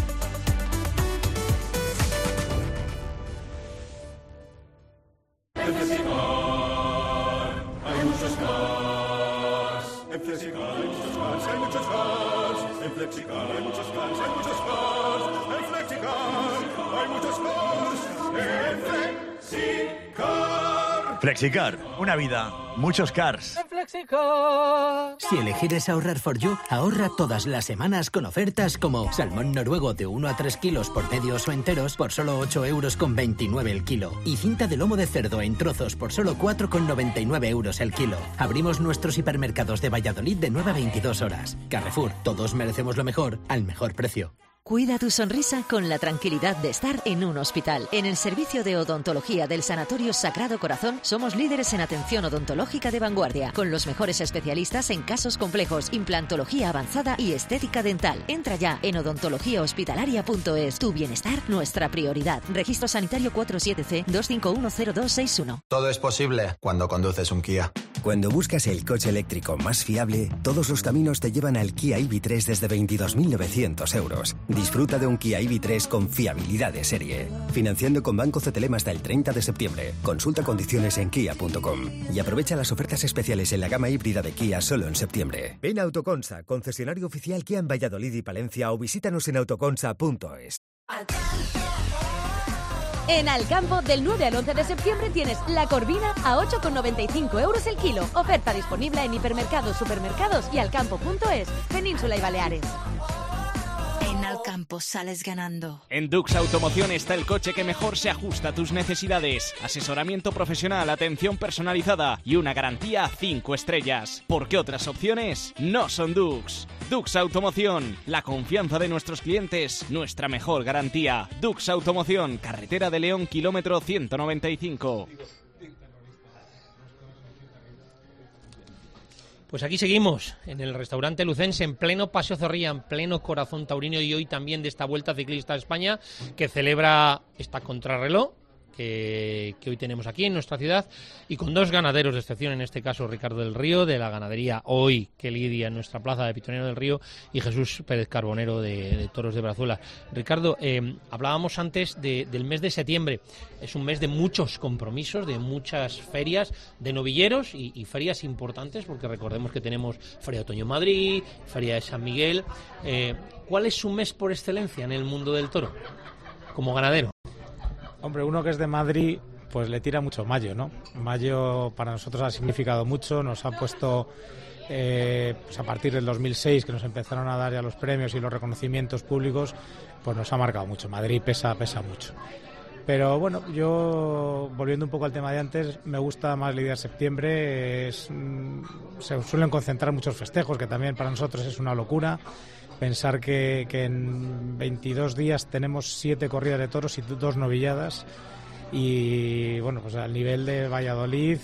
En Flexicar hay muchos cars. En Flexicar hay muchos cars, hay muchos cars. En Flexicar hay muchos cars, hay muchos cars. En Flexicar hay muchos cars. En Flexicar. Flexicar, una vida, muchos cars. Si elegir es ahorrar for you, ahorra todas las semanas con ofertas como salmón noruego de uno a tres kilos por medios o enteros por solo ocho euros con veintinueve el kilo. Y cinta de lomo de cerdo en trozos por solo cuatro con noventa y nueve euros el kilo. Abrimos nuestros hipermercados de Valladolid de nueve a veintidós horas. Carrefour, todos merecemos lo mejor al mejor precio. Cuida tu sonrisa con la tranquilidad de estar en un hospital. En el servicio de odontología del Sanatorio Sagrado Corazón somos líderes en atención odontológica de vanguardia, con los mejores especialistas en casos complejos, implantología avanzada y estética dental. Entra ya en odontología hospitalaria punto es. Tu bienestar, nuestra prioridad. Registro sanitario cuatro siete C dos cinco uno cero dos seis uno. Todo es posible cuando conduces un Kia. Cuando buscas el coche eléctrico más fiable, todos los caminos te llevan al Kia E V tres desde veintidós mil novecientos euros. Disfruta de un Kia E V tres con fiabilidad de serie. Financiando con Banco Cetelem hasta el treinta de septiembre. Consulta condiciones en kia punto com. Y aprovecha las ofertas especiales en la gama híbrida de Kia solo en septiembre. Ven a Autoconsa, concesionario oficial Kia en Valladolid y Palencia, o visítanos en autoconsa punto es. En Alcampo, del nueve al once de septiembre tienes la corvina a ocho con noventa y cinco euros el kilo. Oferta disponible en hipermercados, supermercados y alcampo punto es, Península y Baleares. En Alcampo sales ganando. En Dux Automoción está el coche que mejor se ajusta a tus necesidades. Asesoramiento profesional, atención personalizada y una garantía cinco estrellas. Porque otras opciones no son Dux. Dux Automoción, la confianza de nuestros clientes, nuestra mejor garantía. Dux Automoción, carretera de León, kilómetro ciento noventa y cinco. Pues aquí seguimos, en el restaurante lucense, en pleno Paseo Zorrilla, en pleno corazón taurino, y hoy también de esta Vuelta Ciclista a España, que celebra esta contrarreloj que, que hoy tenemos aquí en nuestra ciudad, y con dos ganaderos de excepción, en este caso Ricardo del Río, de la ganadería Hoy, que lidia en nuestra plaza de Pitonero del Río, y Jesús Pérez Carbonero, de, de Toros de Brazuela. Ricardo, eh, hablábamos antes de, del mes de septiembre. Es un mes de muchos compromisos, de muchas ferias, de novilleros y, y ferias importantes, porque recordemos que tenemos Feria de Otoño en Madrid, Feria de San Miguel. Eh, ¿Cuál es su mes por excelencia en el mundo del toro, como ganadero? Hombre, uno que es de Madrid, pues le tira mucho mayo, ¿no? Mayo para nosotros ha significado mucho, nos ha puesto, eh, pues a partir del dos mil seis, que nos empezaron a dar ya los premios y los reconocimientos públicos, pues nos ha marcado mucho. Madrid pesa, pesa mucho. Pero bueno, yo, volviendo un poco al tema de antes, me gusta más lidiar septiembre. Es, se suelen concentrar muchos festejos, que también para nosotros es una locura. Pensar que, que en veintidós días tenemos siete corridas de toros y dos novilladas. Y bueno, pues al nivel de Valladolid,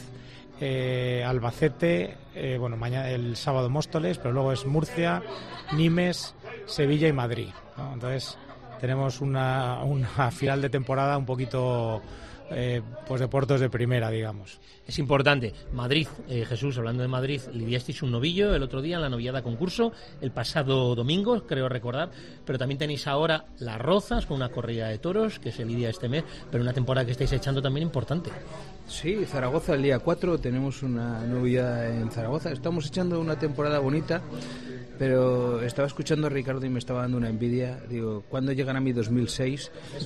eh, Albacete, eh, bueno, mañana el sábado Móstoles, pero luego es Murcia, Nimes, Sevilla y Madrid, ¿no? Entonces tenemos una, una final de temporada un poquito eh, pues de puertos de primera, digamos. Es importante. Madrid, eh, Jesús, hablando de Madrid, lidiasteis un novillo el otro día en la novillada concurso, el pasado domingo, creo recordar, pero también tenéis ahora Las Rozas con una corrida de toros que se lidia este mes, pero una temporada que estáis echando también importante. Sí, Zaragoza el día cuatro tenemos una novillada en Zaragoza. Estamos echando una temporada bonita, pero estaba escuchando a Ricardo y me estaba dando una envidia. Digo, ¿cuándo llegará mi dos mil seis?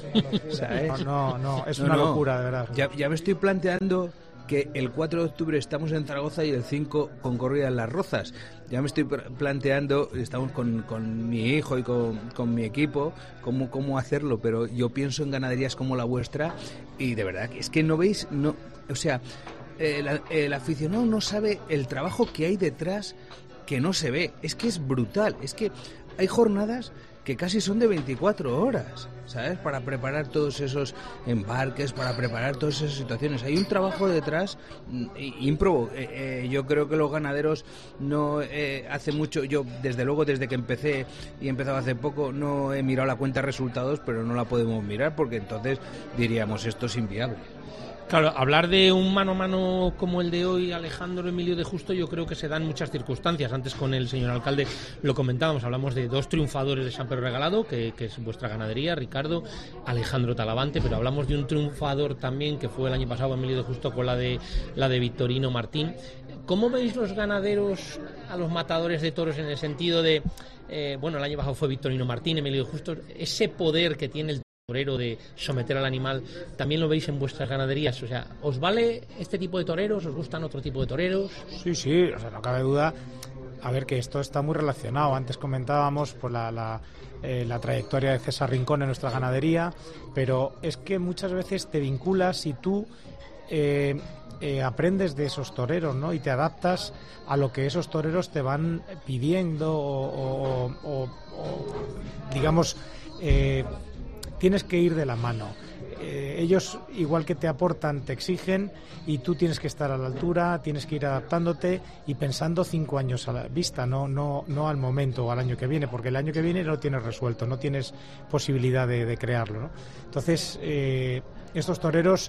¿Sabes? No, no, no, es no, una no. locura, de verdad. Ya, ya me estoy planteando que el cuatro de octubre estamos en Zaragoza y el cinco con corrida en Las Rozas. Ya me estoy planteando, estamos con, con mi hijo y con, con mi equipo, cómo, cómo hacerlo, pero yo pienso en ganaderías como la vuestra y de verdad, es que no veis, no, o sea, el, el aficionado no sabe el trabajo que hay detrás que no se ve, es que es brutal, es que hay jornadas que casi son de veinticuatro horas, ¿sabes? Para preparar todos esos embarques, para preparar todas esas situaciones. Hay un trabajo detrás ímprobo. Eh, eh, yo creo que los ganaderos no eh, hace mucho, yo desde luego desde que empecé y he empezado hace poco no he mirado la cuenta de resultados, pero no la podemos mirar porque entonces diríamos esto es inviable. Claro, hablar de un mano a mano como el de hoy, Alejandro Emilio de Justo, yo creo que se dan muchas circunstancias. Antes con el señor alcalde lo comentábamos, hablamos de dos triunfadores de San Pedro Regalado, que, que es vuestra ganadería, Ricardo, Alejandro Talavante, pero hablamos de un triunfador también que fue el año pasado Emilio de Justo con la de la de Victorino Martín. ¿Cómo veis los ganaderos a los matadores de toros en el sentido de, eh, bueno, el año pasado fue Victorino Martín, Emilio de Justo, ese poder que tiene el torero de someter al animal, también lo veis en vuestras ganaderías? O sea, ¿os vale este tipo de toreros? ¿Os gustan otro tipo de toreros? Sí, sí, o sea, no cabe duda. A ver, que esto está muy relacionado. Antes comentábamos pues la, la, eh, la trayectoria de César Rincón en nuestra ganadería, pero es que muchas veces te vinculas y tú eh, eh, aprendes de esos toreros, ¿no? Y te adaptas a lo que esos toreros te van pidiendo o, o, o, o digamos, eh, tienes que ir de la mano. Eh, ellos, igual que te aportan, te exigen y tú tienes que estar a la altura, tienes que ir adaptándote y pensando cinco años a la vista, no, no, no al momento o al año que viene, porque el año que viene no lo tienes resuelto, no tienes posibilidad de, de crearlo, ¿no? Entonces, eh, estos toreros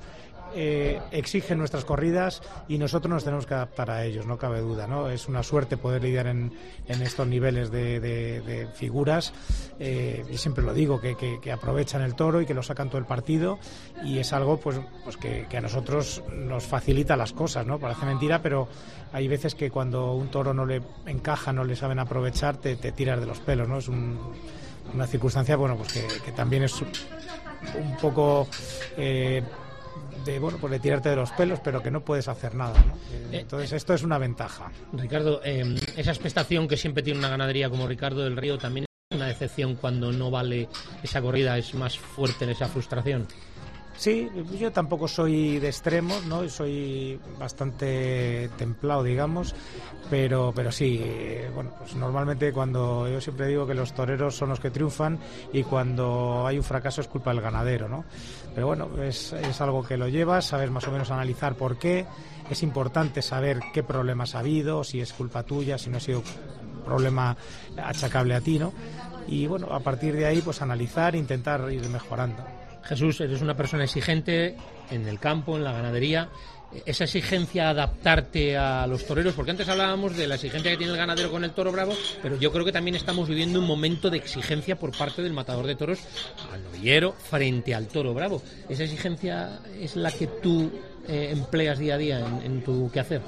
eh, exigen nuestras corridas y nosotros nos tenemos que adaptar a ellos, no cabe duda, ¿no? Es una suerte poder lidiar en, en estos niveles de, de, de figuras, eh, y siempre lo digo, que, que, que aprovechan el toro y que lo sacan todo el partido, y es algo pues, pues que, que a nosotros nos facilita las cosas, ¿no? Parece mentira, pero hay veces que cuando un toro no le encaja, no le saben aprovechar, te, te tiras de los pelos, ¿no? Es un, una circunstancia, bueno, pues que, que también es un poco eh, de, bueno, pues de tirarte de los pelos, pero que no puedes hacer nada, ¿no? Eh, entonces esto es una ventaja. Ricardo, eh, esa expectación que siempre tiene una ganadería como Ricardo del Río también es una decepción cuando no vale esa corrida, es más fuerte esa frustración. Sí, yo tampoco soy de extremos, ¿no? Soy bastante templado, digamos, pero pero sí, bueno, pues normalmente cuando yo siempre digo que los toreros son los que triunfan y cuando hay un fracaso es culpa del ganadero, ¿no? Pero bueno, es, es algo que lo llevas, sabes más o menos analizar por qué, es importante saber qué problemas ha habido, si es culpa tuya, si no ha sido un problema achacable a ti, ¿no? Y bueno, a partir de ahí, pues analizar e intentar ir mejorando. Jesús, eres una persona exigente en el campo, en la ganadería. Esa exigencia, adaptarte a los toreros, porque antes hablábamos de la exigencia que tiene el ganadero con el toro bravo, pero yo creo que también estamos viviendo un momento de exigencia por parte del matador de toros al novillero frente al toro bravo. ¿Esa exigencia es la que tú eh, empleas día a día en, en tu quehacer?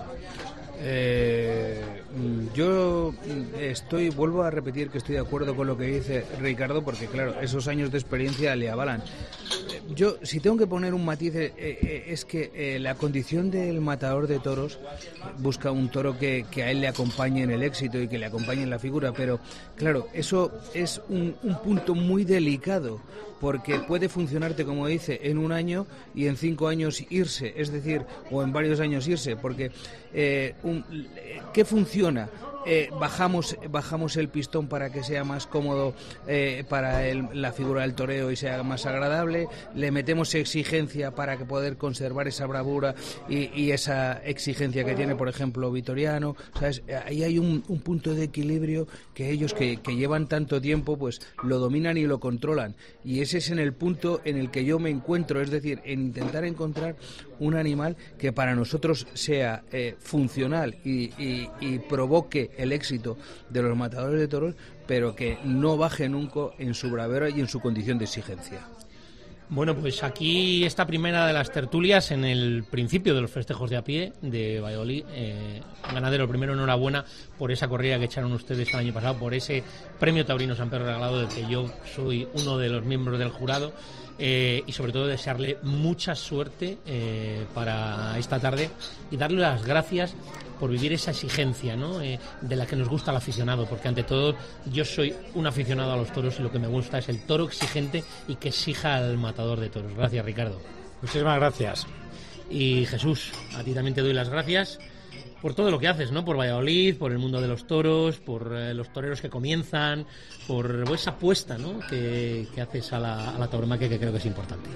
Eh, yo estoy, vuelvo a repetir que estoy de acuerdo con lo que dice Ricardo, porque claro, esos años de experiencia le avalan. Yo, si tengo que poner un matiz, eh, eh, es que eh, la condición del matador de toros busca un toro que, que a él le acompañe en el éxito y que le acompañe en la figura, pero claro, eso es un, un punto muy delicado, porque puede funcionarte, como dice, en un año y en cinco años irse, es decir, o en varios años irse, porque eh, un, ¿qué funciona? Eh, bajamos bajamos el pistón para que sea más cómodo eh, para el, la figura del toreo y sea más agradable, le metemos exigencia para que poder conservar esa bravura y, y esa exigencia que tiene, por ejemplo, Vitoriano, ¿sabes? Ahí hay un, un punto de equilibrio que ellos que, que llevan tanto tiempo pues lo dominan y lo controlan, y ese es en el punto en el que yo me encuentro, es decir, en intentar encontrar un animal que para nosotros sea eh, funcional y, y, y provoque el éxito de los matadores de toros, pero que no baje nunca en su bravura y en su condición de exigencia. Bueno, pues aquí esta primera de las tertulias en el principio de los festejos de a pie de Valladolid. Eh, ganadero, primero enhorabuena por esa corrida que echaron ustedes el año pasado, por ese premio taurino San Pedro Regalado del que yo soy uno de los miembros del jurado. Eh, y sobre todo desearle mucha suerte eh, para esta tarde y darle las gracias por vivir esa exigencia, ¿no? eh, de la que nos gusta al aficionado, porque ante todo yo soy un aficionado a los toros y lo que me gusta es el toro exigente y que exija al matador de toros. Gracias, Ricardo. Muchísimas gracias. Y Jesús, a ti también te doy las gracias por todo lo que haces, ¿no? Por Valladolid, por el mundo de los toros, por eh, los toreros que comienzan, por pues, esa apuesta, ¿no? que, que haces a la, a la tauromaquia, que creo que es importante.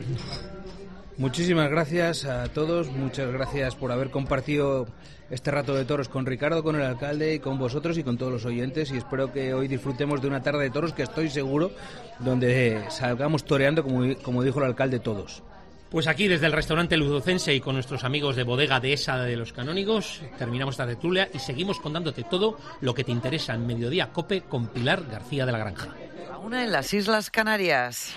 Muchísimas gracias a todos, muchas gracias por haber compartido este rato de toros con Ricardo, con el alcalde y con vosotros y con todos los oyentes, y espero que hoy disfrutemos de una tarde de toros que estoy seguro donde salgamos toreando, como, como dijo el alcalde, todos. Pues aquí desde el restaurante Ludocense y con nuestros amigos de Bodega Dehesa de los Canónigos terminamos esta tertulia y seguimos contándote todo lo que te interesa en Mediodía Cope con Pilar García de la Granja. A una en las Islas Canarias.